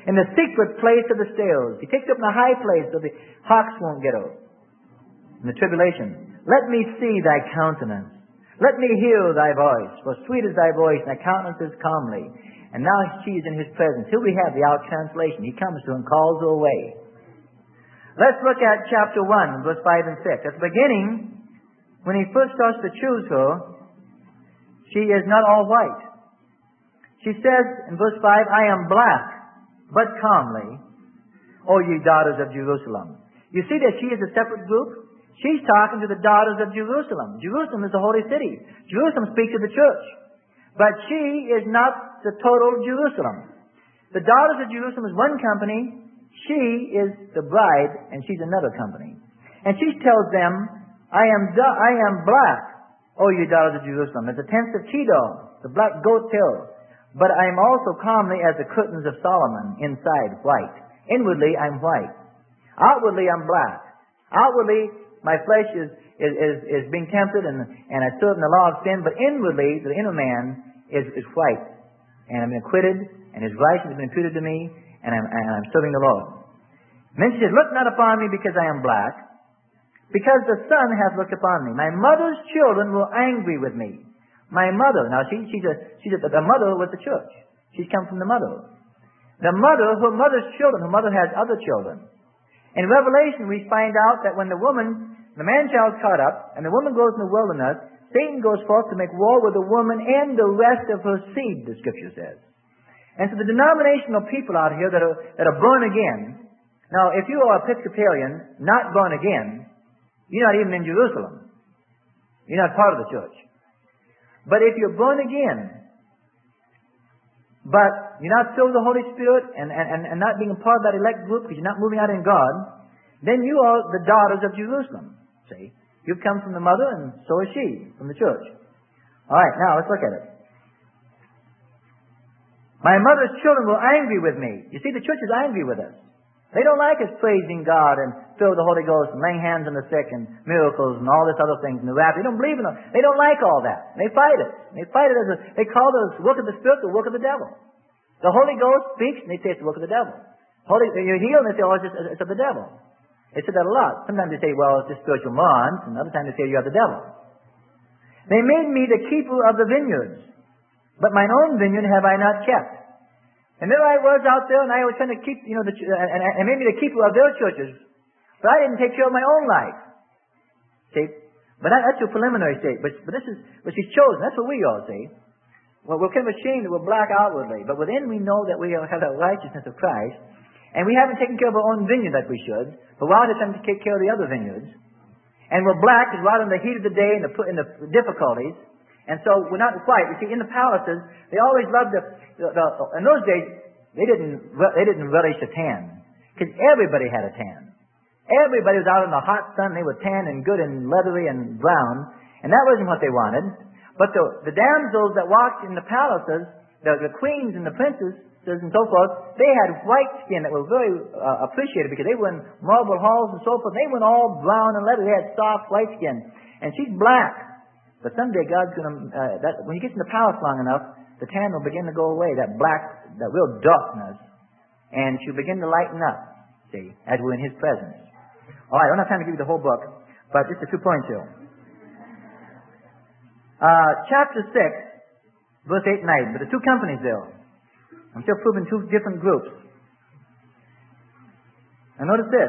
In the secret place of the stairs. He takes up in the high place so the hawks won't get out. In the tribulation. Let me see thy countenance. Let me hear thy voice. For sweet is thy voice, and thy countenance is comely. And now she is in his presence. Here we have the out translation. He comes to her and calls her away. Let's look at chapter one, verse five and six. At the beginning, when he first starts to choose her, she is not all white. She says in verse five, I am black, but comely, O ye daughters of Jerusalem. You see that she is a separate group? She's talking to the daughters of Jerusalem. Jerusalem is the holy city. Jerusalem speaks to the church. But she is not the total Jerusalem. The daughters of Jerusalem is one company. She is the bride, and she's another company. And she tells them, I am da- I am black, O you daughters of Jerusalem, as the tents of Kedar, the black goat tail. But I am also comely as the curtains of Solomon, inside white. Inwardly I'm white. Outwardly I'm black. Outwardly my flesh is, is, is, is being tempted and, and I serve in the law of sin, but inwardly the inner man is, is white. And I'm acquitted, and his righteousness has been imputed to me, and I'm, and I'm serving the Lord. And then she says, look not upon me because I am black, because the Son hath looked upon me. My mother's children were angry with me. My mother, now she, she's a, she's a, the mother was the church. She's come from the mother. The mother, her mother's children, her mother has other children. In Revelation we find out that when the woman, the man-child's caught up, and the woman goes in the wilderness, Satan goes forth to make war with the woman and the rest of her seed, the Scripture says. And so the denominational people out here that are, that are born again, now if you are Episcopalian, not born again, you're not even in Jerusalem. You're not part of the church. But if you're born again, but you're not filled with the Holy Spirit and, and, and not being a part of that elect group because you're not moving out in God, then you are the daughters of Jerusalem. See? You've come from the mother and so is she from the church. Alright, now let's look at it. My mother's children were angry with me. You see, the church is angry with us. They don't like us praising God and filled with the Holy Ghost and laying hands on the sick and miracles and all this other things and the rapture. They don't believe in them. They don't like all that. They fight it. They fight it as a, they call the work of the Spirit the work of the devil. The Holy Ghost speaks and they say it's the work of the devil. Holy, you're healed and they say, oh, it's, just, it's of the devil. They say that a lot. Sometimes they say, well, it's just spiritual morons, and other times they say you have the devil. They made me the keeper of the vineyards, but mine own vineyard have I not kept. And there I was out there, and I was trying to keep, you know, the, and, and made me the keeper of their churches. But I didn't take care of my own life. See? But that, that's your preliminary state. But, but this is what she's chosen. That's what we all see. Well, we're kind of ashamed that we're black outwardly. But within we know that we have the righteousness of Christ. And we haven't taken care of our own vineyard like we should. But we're out there trying to take care of the other vineyards. And we're black because we're out in the heat of the day and the, in the difficulties. And so we're not white. You see, in the palaces, they always loved the, the, the in those days, they didn't, they didn't relish a tan. Because everybody had a tan. Everybody was out in the hot sun. They were tan and good and leathery and brown. And that wasn't what they wanted. But the, the damsels that walked in the palaces, the, the queens and the princesses and so forth, they had white skin that were very uh, appreciated because they were in marble halls and so forth. They were all brown and leathery. They had soft white skin. And she's black. But someday God's going to, uh, that, when you get in the palace long enough, the tan will begin to go away, that black, that real darkness, and she'll begin to lighten up, see, as we're in His presence. All right, I don't have time to give you the whole book, but just a few points here. Uh, chapter six, verse eight and nine, but the two companies there. I'm still proving two different groups. Now notice this.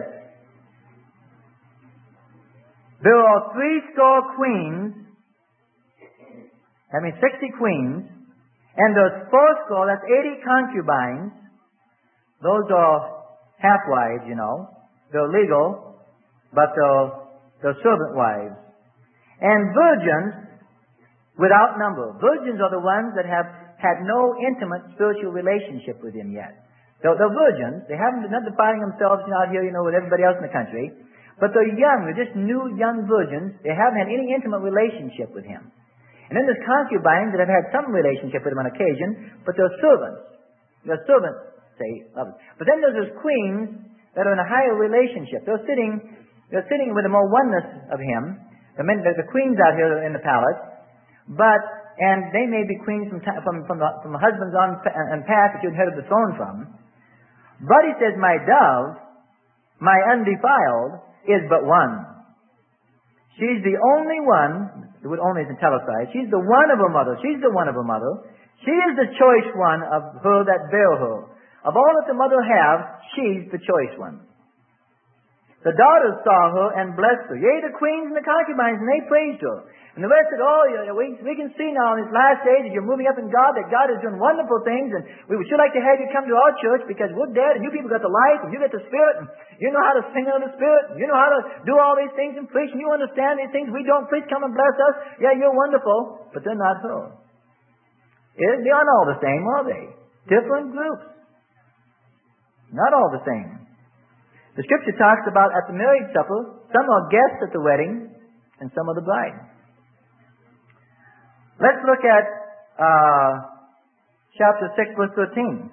There are three score queens. That means sixty queens. And there's four score, that's eighty concubines. Those are half-wives, you know. They're legal, but they're, they're servant wives. And virgins without number. Virgins are the ones that have had no intimate spiritual relationship with Him yet. They're, they're virgins. They haven't, they're not defiling themselves out here, you know, with everybody else in the country. But they're young. They're just new young virgins. They haven't had any intimate relationship with Him. And then there's concubines that have had some relationship with Him on occasion, but they're servants. They're servants, say, of it. But then there's those queens that are in a higher relationship. They're sitting, they're sitting with a more oneness of Him. The, men, the, the queens out here in the palace, but and they may be queens from from from the, from the husbands on and past that you inherited the throne from. But he says, my dove, my undefiled, is but one. She's the only one, the word only is italicized, she's the one of her mother, she's the one of her mother, she is the choice one of her that bare her. Of all that the mother have, she's the choice one. The daughters saw her and blessed her. Yea, the queens and the concubines, and they praised her. And the rest said, oh, we, we can see now in these last days that you're moving up in God, that God is doing wonderful things, and we would sure like to have you come to our church because we're dead, and you people got the light, and you get the Spirit, and you know how to sing on the Spirit, and you know how to do all these things and preach, and you understand these things. We don't preach, come and bless us. Yeah, you're wonderful, but they're not her. They aren't all the same, are they? Different groups. Not all the same. The Scripture talks about at the marriage supper, some are guests at the wedding, and some are the bride. Let's look at uh, chapter six, verse thirteen.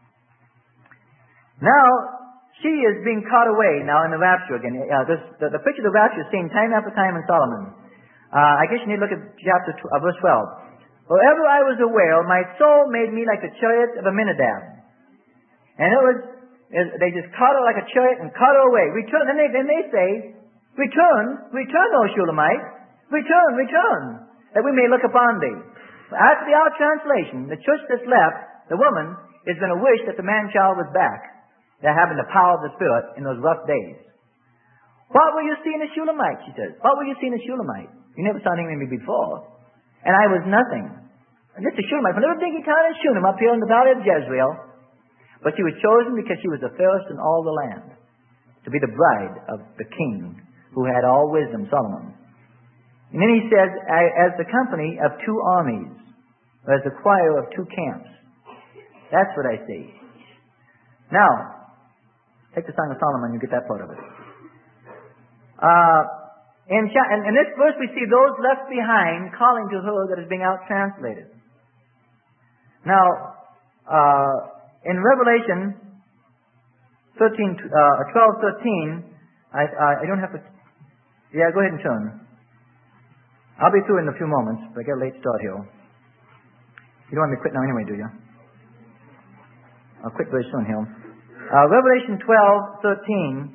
Now, she is being caught away now in the rapture again. Uh, this, the, the picture of the rapture is seen time after time in Solomon. Uh, I guess you need to look at chapter tw- uh, verse twelve. Wherever I was a whale, my soul made me like the chariot of Aminadab. And it was, they just caught her like a chariot and caught her away. Return, then they, then they say, return, return, O Shulamite, return, return, that we may look upon thee. After the out translation, the church that's left, the woman, is going to wish that the man-child was back. They're having the power of the Spirit in those rough days. What were you seeing in Shulamite, she says. What were you seeing in Shulamite? You never saw anything in me before. And I was nothing. And this is Shulamite, from little dinky town in Shunem, up here in the valley of Jezreel. But she was chosen because she was the fairest in all the land, to be the bride of the king who had all wisdom, Solomon. And then he says, as the company of two armies, or as the choir of two camps. That's what I see. Now, take the Song of Solomon, you get that part of it. Uh, in, in this verse we see those left behind calling to her that is being out-translated. Now, uh, in Revelation thirteen, uh, twelve, thirteen, I, I, I don't have to... Yeah, go ahead and turn. I'll be through in a few moments, but I got a late start here. You don't want me to quit now anyway, do you? I'll quit very soon here. Uh, Revelation twelve, thirteen.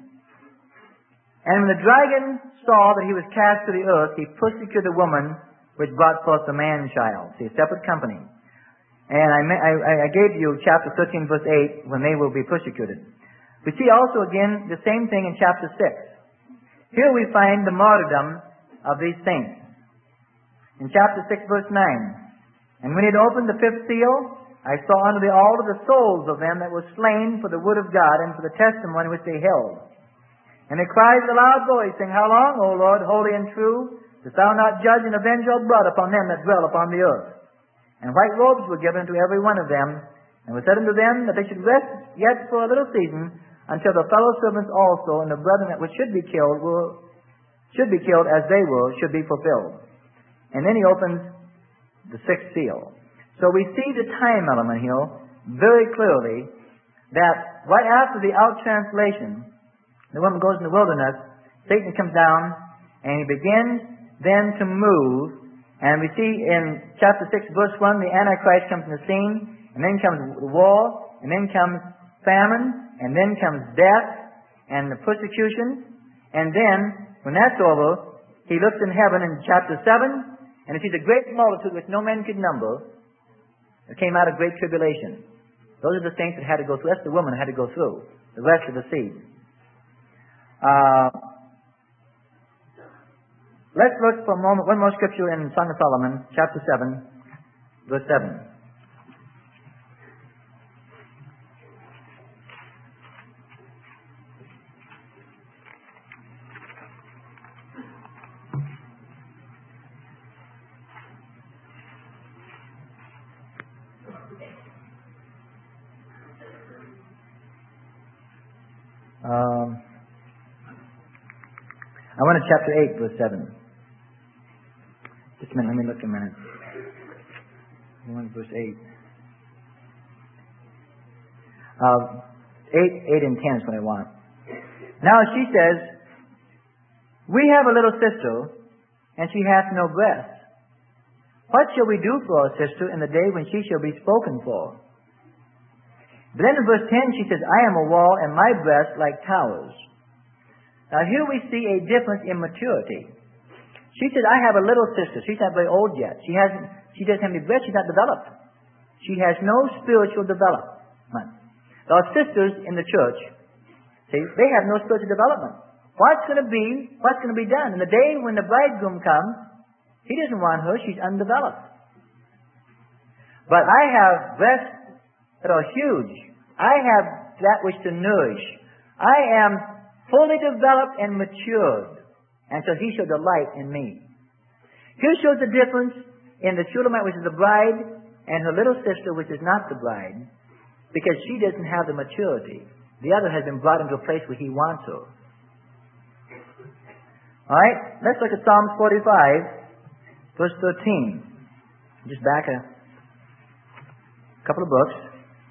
And when the dragon saw that he was cast to the earth, he persecuted the woman which brought forth the man-child. See, a separate company. And I, I, I gave you chapter thirteen, verse eight, when they will be persecuted. We see also again the same thing in chapter six. Here we find the martyrdom of these saints. In chapter six, verse nine, and when he had opened the fifth seal, I saw under the altar the souls of them that were slain for the word of God and for the testimony which they held. And they cried with a loud voice, saying, How long, O Lord, holy and true, dost thou not judge and avenge our blood upon them that dwell upon the earth? And white robes were given to every one of them, and was said unto them that they should rest yet for a little season, until the fellow servants also and the brethren that which should be killed were should be killed as they were should be fulfilled. And then he opens the sixth seal. So we see the time element here very clearly, that right after the out-translation, the woman goes in the wilderness, Satan comes down, and he begins then to move. And we see in chapter six, verse one, the Antichrist comes on the scene, and then comes war, and then comes famine, and then comes death, and the persecution. And then, when that's over, he looks in heaven in chapter seven, and he sees a great multitude which no man could number, that came out of great tribulation. Those are the saints that had to go through. That's the woman that had to go through. The rest of the seed. Uh, let's look for a moment, one more scripture in Song of Solomon, chapter seven, verse seven. Um, I want to chapter eight, verse seven. Just a minute, let me look a minute. I want verse eight. Uh, eight, eight and ten is what I want. Now she says, We have a little sister, and she hath no breast. What shall we do for our sister in the day when she shall be spoken for? But then in verse ten she says, I am a wall and my breasts like towers. Now here we see a difference in maturity. She said, I have a little sister. She's not very old yet. She hasn't, she doesn't have any breasts. She's not developed. She has no spiritual development. Our sisters in the church, see, they have no spiritual development. What's going to be, what's going to be done? In the day when the bridegroom comes, he doesn't want her. She's undeveloped. But I have breasts that are huge. I have that which to nourish. I am fully developed and matured, and so he shall delight in me. Here shows the difference in the Shulamite, which is the bride, and her little sister, which is not the bride, because she doesn't have the maturity. The other has been brought into a place where he wants her. All right, let's look at Psalms forty-five, verse thirteen. Just back a couple of books.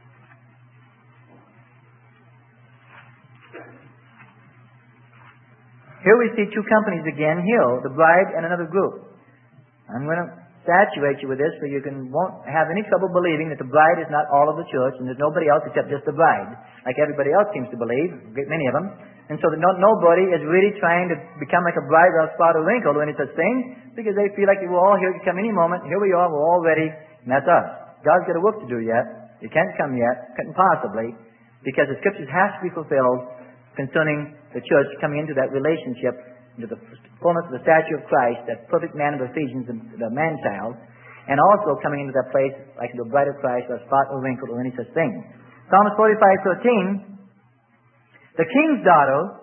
Here we see two companies again, here, the bride and another group. I'm going to saturate you with this so you can, won't have any trouble believing that the bride is not all of the church and there's nobody else except just the bride, like everybody else seems to believe, many of them. And so that no, nobody is really trying to become like a bride without spot or wrinkle or any such thing, because they feel like we're all here to come any moment. Here we are, we're all ready, and that's us. God's got a work to do yet. It can't come yet, couldn't possibly, because the Scriptures have to be fulfilled concerning the church coming into that relationship, into the fullness of the stature of Christ, that perfect man of Ephesians, the, the man-child, and also coming into that place like the bride of Christ, without spot or wrinkle or any such thing. Psalms forty-five thirteen, the king's daughter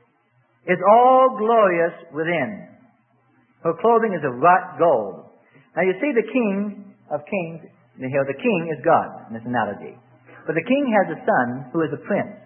is all glorious within. Her clothing is of wrought gold. Now you see the king of kings, here the king is God in this analogy. But the king has a son who is a prince.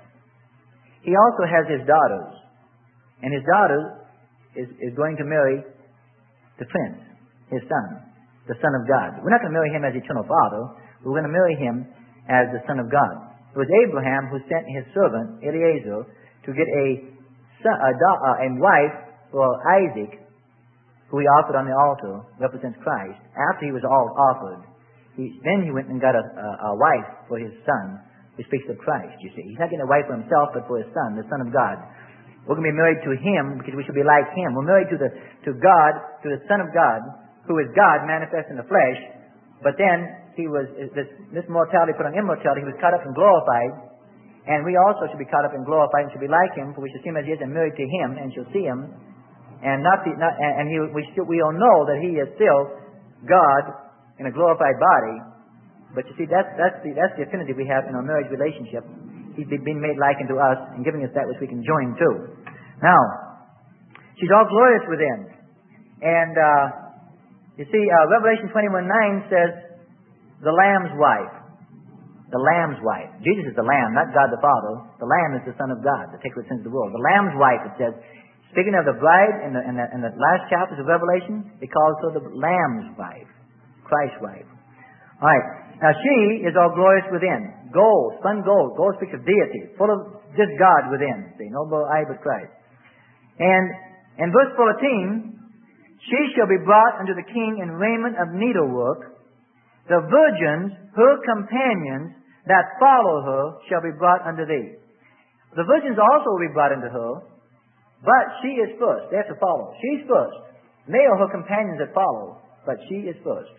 He also has his daughters. And his daughter is, is going to marry the prince, his son, the Son of God. We're not going to marry him as eternal father. We're going to marry him as the Son of God. It was Abraham who sent his servant, Eliezer, to get a, son, a, a, a wife for Isaac, who he offered on the altar, represents Christ. After he was all offered, he, then he went and got a, a, a wife for his son, who speaks of Christ, you see. He's not getting a wife for himself, but for his son, the Son of God. We're going to be married to him because we should be like him. We're married to the to God, to the Son of God, who is God manifest in the flesh. But then he was this, this mortality put on immortality. He was caught up and glorified, and we also should be caught up and glorified and should be like him, for we should see him as he is and married to him, and shall see him, and not be not and, and he we still we all know that he is still God in a glorified body. But you see, that's that's the that's the affinity we have in our marriage relationship. He's been made like unto us and giving us that which we can join to. Now, she's all glorious within. And uh, you see, uh, Revelation twenty-one nine says, the Lamb's wife. The Lamb's wife. Jesus is the Lamb, not God the Father. The Lamb is the Son of God, the taker of sins of the world. The Lamb's wife, it says, speaking of the bride in the, in the, in the last chapters of Revelation, it calls her the Lamb's wife, Christ's wife. All right. Now she is all glorious within. Gold, spun gold. Gold speaks of deity, full of just God within. See, no eye but Christ. And in verse fourteen, she shall be brought unto the king in raiment of needlework. The virgins, her companions, that follow her, shall be brought unto thee. The virgins also will be brought unto her, but she is first. They have to follow. She's first. They are her companions that follow, but she is first.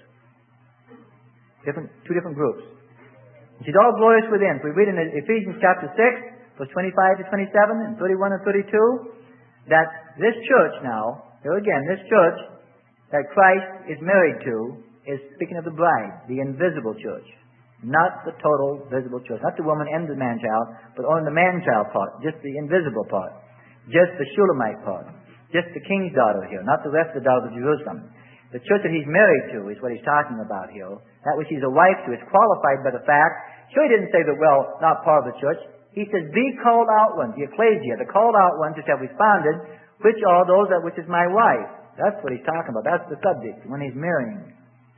Different, two different groups. She's all glorious within. We read in Ephesians chapter six, verse twenty-five to twenty-seven, and thirty-one and thirty-two, that this church now, here again, this church that Christ is married to, is speaking of the bride, the invisible church. Not the total visible church. Not the woman and the man-child, but only the man-child part. Just the invisible part. Just the Shulamite part. Just the king's daughter here, not the rest of the daughters of Jerusalem. The church that he's married to is what he's talking about here. That which he's a wife to is qualified by the fact. Sure, he didn't say that, well, not part of the church. He says, be called out ones, the ecclesia, the called out ones which have responded, which are those that which is my wife. That's what he's talking about. That's the subject when he's marrying.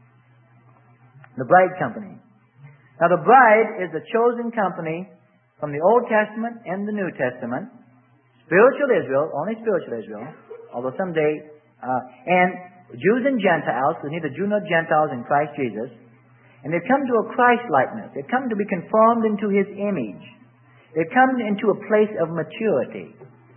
The bride company. Now the bride is the chosen company from the Old Testament and the New Testament. Spiritual Israel, only spiritual Israel, although someday, uh, and Jews and Gentiles, because neither Jew nor Gentiles in Christ Jesus. And they've come to a Christ-likeness. They've come to be conformed into His image. They've come into a place of maturity.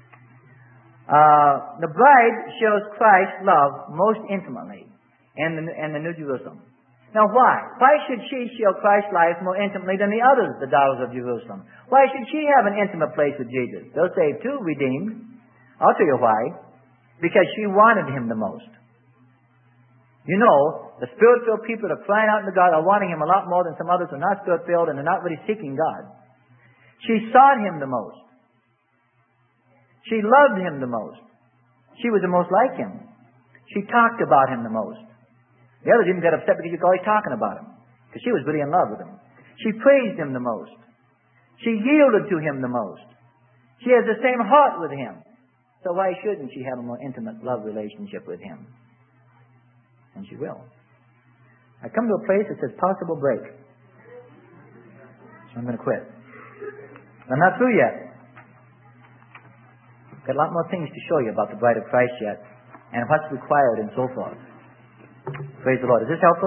Uh, the bride shows Christ's love most intimately in the, in the New Jerusalem. Now why? Why should she show Christ's life more intimately than the others, the daughters of Jerusalem? Why should she have an intimate place with Jesus? They'll say, too, redeemed. I'll tell you why. Because she wanted Him the most. You know, the Spirit-filled people that are crying out to God are wanting Him a lot more than some others who are not Spirit-filled and they're not really seeking God. She sought Him the most. She loved Him the most. She was the most like Him. She talked about Him the most. The others didn't get upset because she was always talking about Him, because she was really in love with Him. She praised Him the most. She yielded to Him the most. She has the same heart with Him. So why shouldn't she have a more intimate love relationship with Him? And she will. I come to a place that says possible break. So I'm going to quit. I'm not through yet. Got a lot more things to show you about the bride of Christ yet, and what's required and so forth. Praise the Lord. Is this helpful?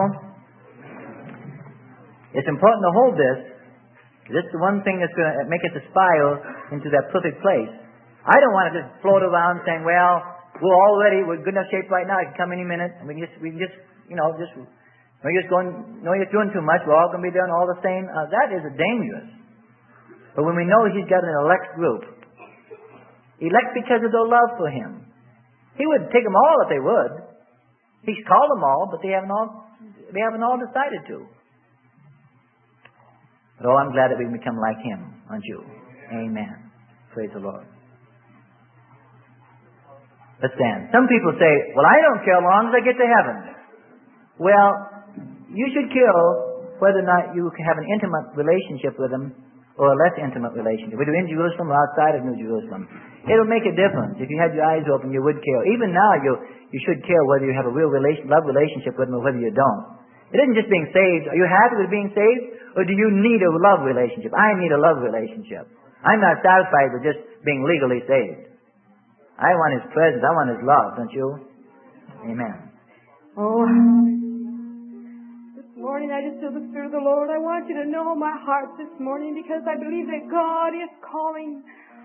It's important to hold this. This is the one thing that's going to make us aspire into that perfect place. I don't want to just float around saying, well, we're already, we're in good enough shape right now, it can come any minute, and we can just, we can just, you know, just, no, you're just going, no, you're doing too much, we're all going to be doing all the same. Uh, that is dangerous. But when we know He's got an elect group, elect because of their love for Him, He would take them all if they would. He's called them all, but they haven't all, they haven't all decided to. But oh, I'm glad that we can become like Him, aren't you? Amen. Praise the Lord. Let's stand. Some people say, well, I don't care as long as I get to heaven. Well, you should care whether or not you can have an intimate relationship with Him or a less intimate relationship. Whether in Jerusalem or outside of New Jerusalem. It'll make a difference. If you had your eyes open, you would care. Even now, you you should care whether you have a real relation, love relationship with Him or whether you don't. It isn't just being saved. Are you happy with being saved? Or do you need a love relationship? I need a love relationship. I'm not satisfied with just being legally saved. I want His presence. I want His love, don't you? Amen. Oh, this morning I just feel the Spirit of the Lord. I want you to know my heart this morning, because I believe that God is calling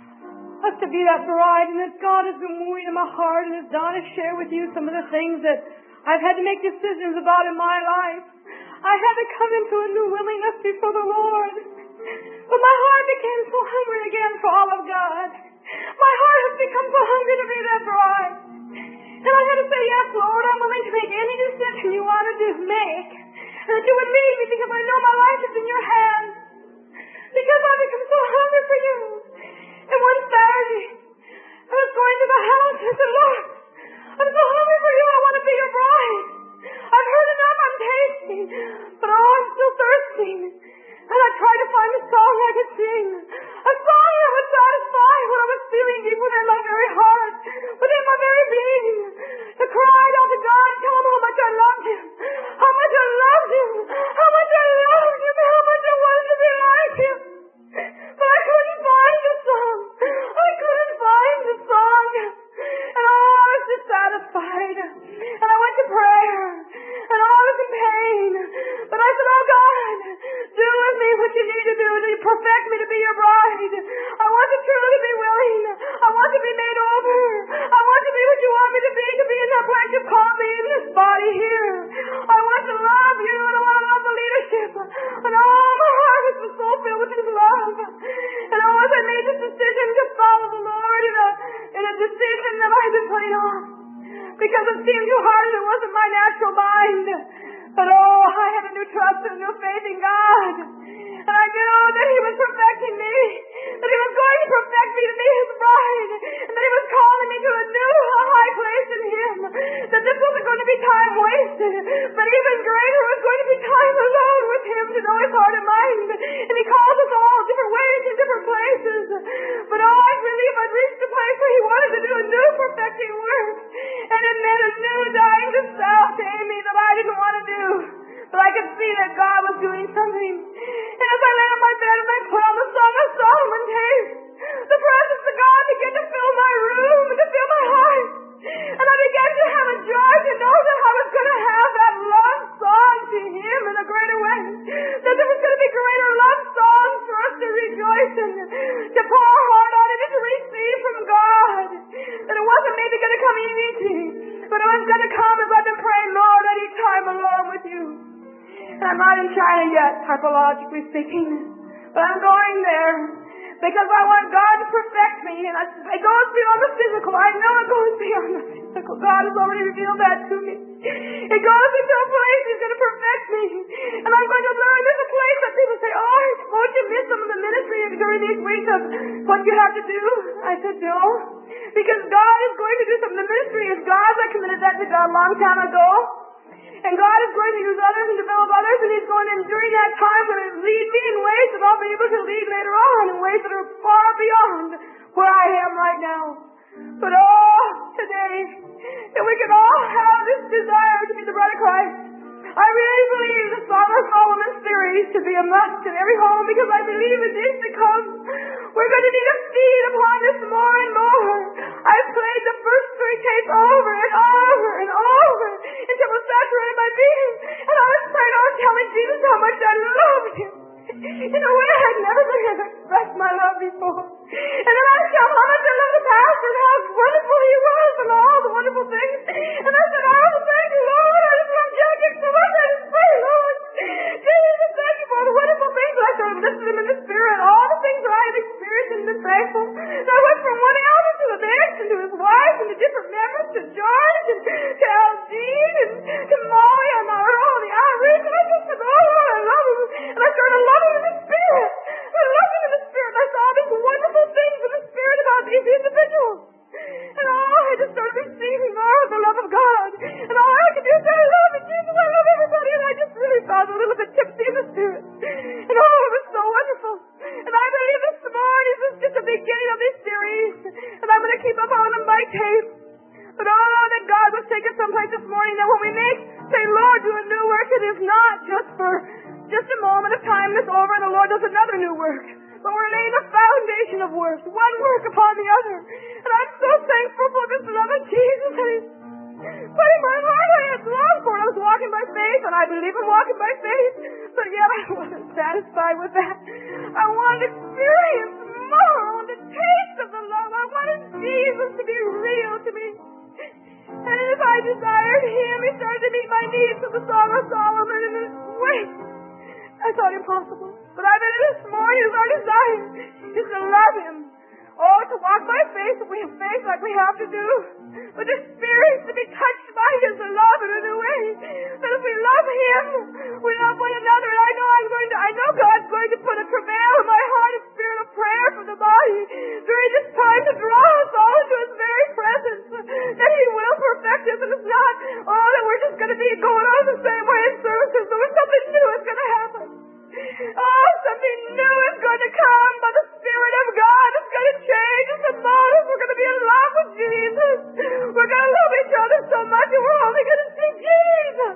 us to be that bride, and that God has been moving in my heart, and has done to share with you some of the things that I've had to make decisions about in my life. I had to come into a new willingness before the Lord. But my heart became so hungry again for all of God. My heart has become so hungry to be that bride. And I had to say, yes, Lord, I'm willing to make any decision you want to do, make. And that you would lead me, because I know my life is in your hands. Because I've become so hungry for you. And one Saturday, I was going to the house and I said, Lord, I'm so hungry for you. I want to be your bride. I've heard enough. I'm tasting. But oh, I'm still thirsting. And I tried to find a song I could sing. A song that would satisfy what I was feeling deep within my very heart, within my very being. To cry out to God and tell Him how much I loved Him. How much I loved Him. How much I loved Him. How much I wanted to be like Him. But I couldn't find the song. I couldn't find the song. And oh, I was dissatisfied. And I went to prayer. And oh, I was in pain. But I said, oh God, do with me what you need to do to perfect me to be your bride. I want to truly be willing. I want to be made over. I want to be what you want me to be, to be in that place you've called me in this body here. I want to love you, and I want to love the leadership. And oh, my heart has been so filled with His love. And oh, as I made this decision to follow the Lord in a, in a decision that I've been putting off, because it seemed too hard and it wasn't my natural mind. But oh, I had a new trust and a new faith in God. And I knew that He was perfecting me. That He was going to perfect me to be His bride. And that He was calling me to a new, a high place in Him. That this wasn't going to be time wasted. But even greater was going to be time alone with Him to know His heart and mind. And He calls us all different ways in different places. But oh, I believe I'd reached the place where He wanted to do a new perfecting work. And it meant a new dying to self to Amy that I didn't want to do. But I could see that God was doing something. And as I lay on my bed and I put on the song of Solomon Taste, the presence of God began to fill my room and to fill my heart. And I began to have a joy to know that I was going to have that love song to Him in a greater way. But it was going to come as I've been praying, Lord, I need time alone with you. And I'm not in China yet, typologically speaking. But I'm going there because I want God to perfect me. And I, it goes beyond the physical. I know it goes beyond the physical. God has already revealed that to me. It goes into a place He's going to perfect me. And I'm going to learn. There's a place that people say, oh, won't you miss some of the ministry during these weeks of what you have to do? I said, no. Because God is going to do something. The ministry is God's. I committed that to God a long time ago. And God is going to use others and develop others, and He's going to, during that time, going to lead me in ways that I'll be able to lead later on, in ways that are far beyond where I am right now. But oh, today, that we can all have this desire to be the bride of Christ. I really believe the Song of Solomon series should be a must in every home, because I believe in days to come, we're going to need to feed upon this more and more. I've played the first three tapes over and over and over until it saturated my being. And I was praying, I was telling Jesus how much I loved Him in a way I had never been able to express my love before. And then I would tell him how much I loved the pastor and how wonderful he was and all the wonderful things. And I said, oh, thank you, Lord. I just love Jackie so much. I just pray, Lord. Jesus, thank you for all the wonderful things that I started listening to Him in the Spirit. All the things that I had experienced and been thankful. And I went from one elder to the next and to his wife and to different members, to George and to Algene and to Molly and Earl and the outreach. And I just said, oh, Lord, I love Him. And I started to love Him in the Spirit. I loved Him in the Spirit. And I saw these wonderful things in the Spirit about these individuals. And oh, I just started receiving more of the love of God. And all I could do is say, I love you, Jesus, I love everybody. And I just really felt a little bit tipsy in the Spirit. And oh, it was so wonderful. And I believe this morning is just the beginning of this series. And I'm going to keep up on them by tape. But oh, that God was taking someplace this morning that when we make, say, Lord, do a new work, it is not just for just a moment of time that's over and the Lord does another new work. But we're laying a foundation of works, one work upon the other. And I'm so thankful for this love of Jesus. And He's putting my heart, I had love for it. I was walking by faith, and I believe I'm walking by faith. But yet I wasn't satisfied with that. I wanted to experience more. I wanted to taste of the love. I wanted Jesus to be real to me. And if I desired Him, He started to meet my needs with the Song of Solomon in this way. I thought impossible. But I believe this morning is our desire is to love Him. Oh, to walk by faith, we have faith like we have to do. But the Spirit to be touched by His love in a new way. That if we love Him, we love one another. And I know I'm going to, I know God's going to put a travail in my heart, a spirit of prayer for the body during this time to draw us all into His very presence. That He will perfect us. And it's not, oh, that we're just going to be going on the same way in services. But when something new is going to happen. Oh, something new is going to come by the Spirit of God. It's going to change us and mold us. We're going to be in love with Jesus. We're going to love each other so much, and we're only going to see Jesus.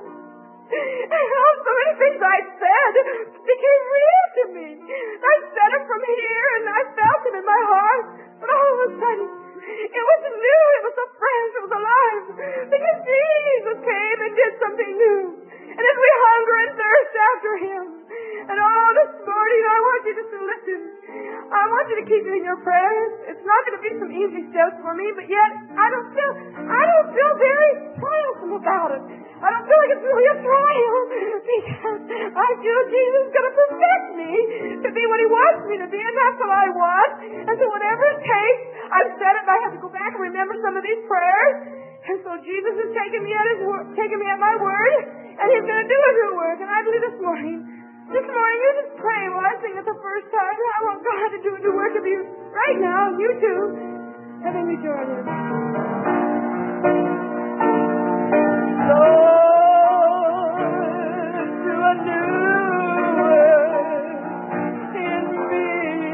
And oh, so many things I said became real to me. I said it from here, and I felt it in my heart. But all of a sudden, it was new. It was a fresh. It was alive. Because Jesus came and did something new. And as we hunger and thirst after Him, and oh, this morning I want you just to listen. I want you to keep me in your prayers. It's not going to be some easy steps for me, but yet I don't feel I don't feel very triumphant about it. I don't feel like it's really a trial because I feel Jesus is going to perfect me to be what He wants me to be, and that's what I want. And so whatever it takes, I've said it, and I have to go back and remember some of these prayers. And so Jesus is taking me at His word, taking me at my word, and He's going to do a new work. And I believe this morning. This morning, you just pray while I sing it the first time. I want God to do a new work of you right now, you too. And then you join in. Lord, do a new work in me.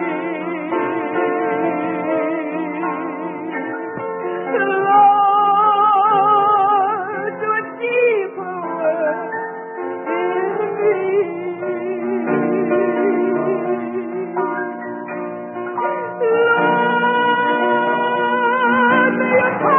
Lord, do a deeper work in me. Lord, may your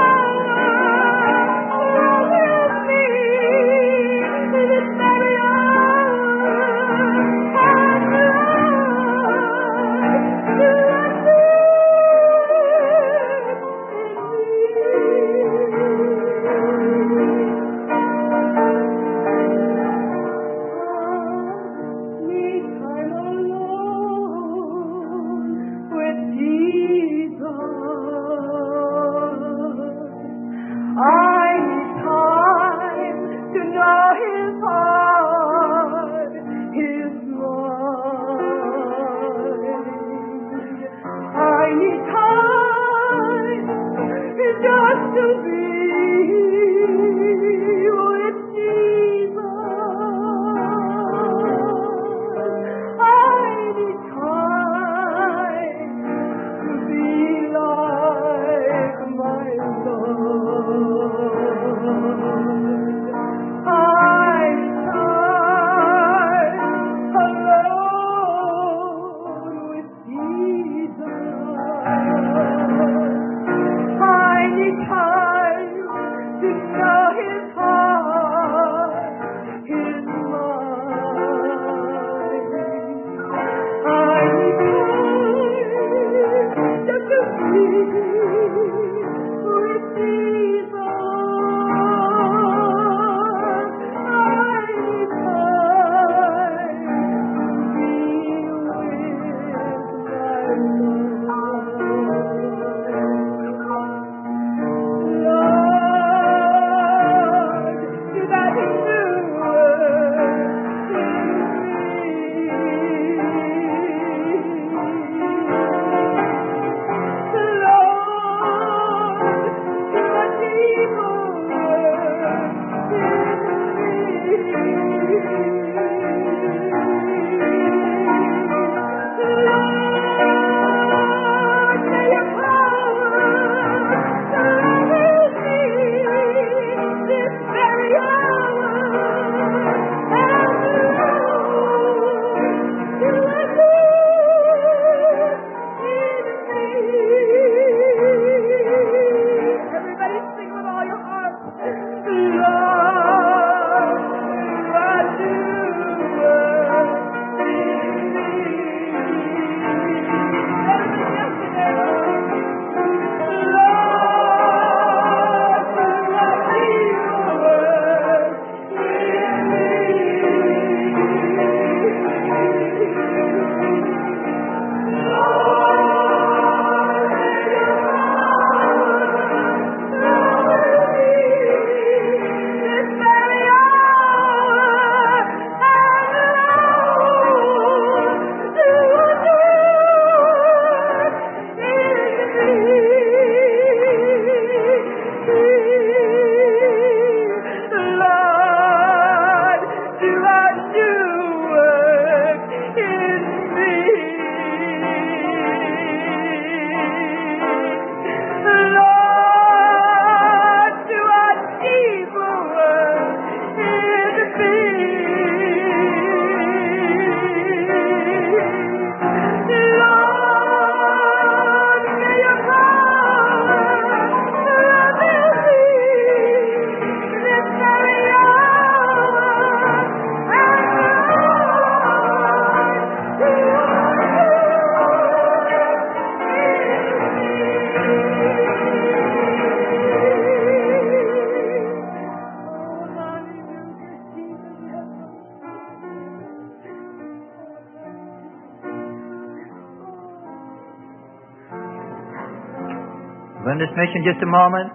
We're in dismission in just a moment.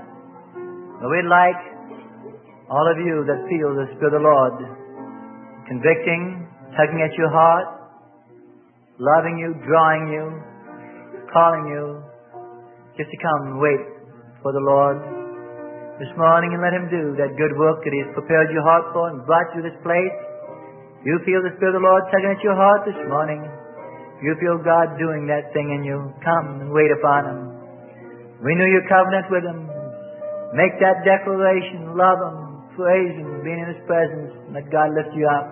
But we'd like all of you that feel the Spirit of the Lord convicting, tugging at your heart, loving you, drawing you, calling you, just to come and wait for the Lord this morning and let Him do that good work that He has prepared your heart for and brought you to this place. You feel the Spirit of the Lord tugging at your heart this morning. You feel God doing that thing in you. Come and wait upon Him. Renew your covenant with Him. Make that declaration. Love Him. Praise Him. Being in His presence. And let God lift you up.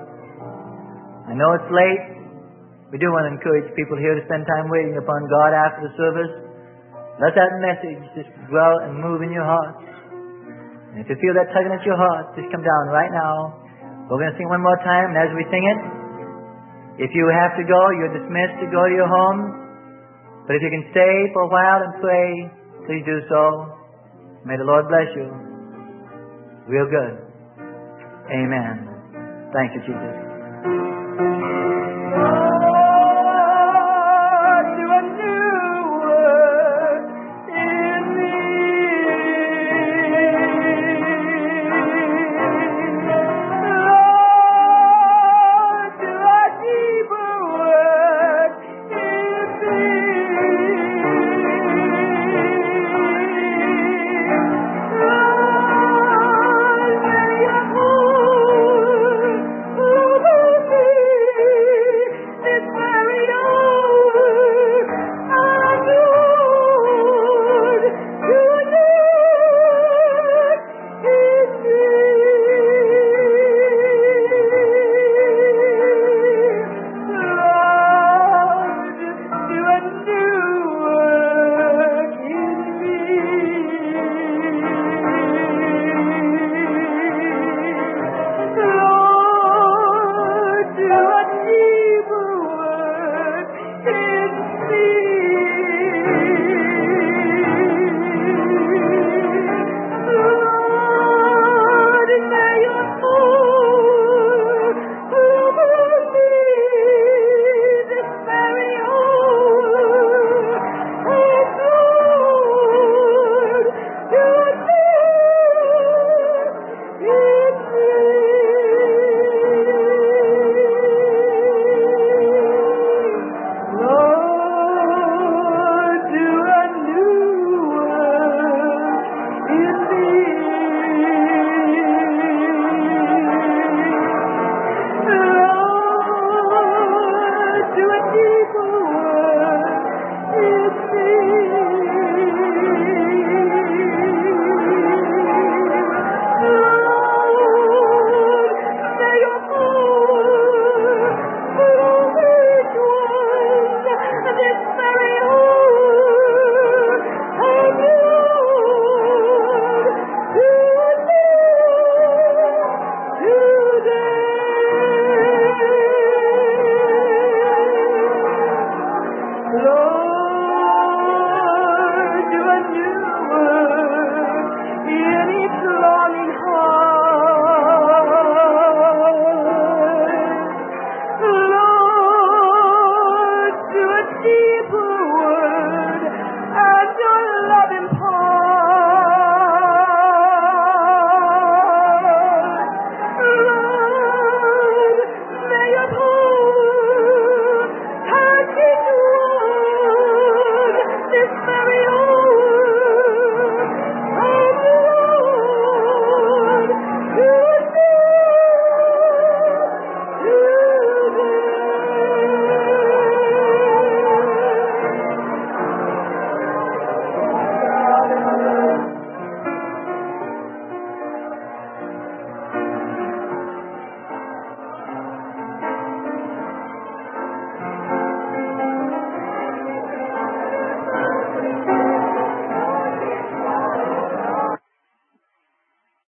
I know it's late. We do want to encourage people here to spend time waiting upon God after the service. Let that message just dwell and move in your heart. And if you feel that tugging at your heart, just come down right now. We're going to sing one more time, and as we sing it, if you have to go, you're dismissed to go to your home. But if you can stay for a while and pray, please do so. May the Lord bless you. Real good. Amen. Thank you, Jesus.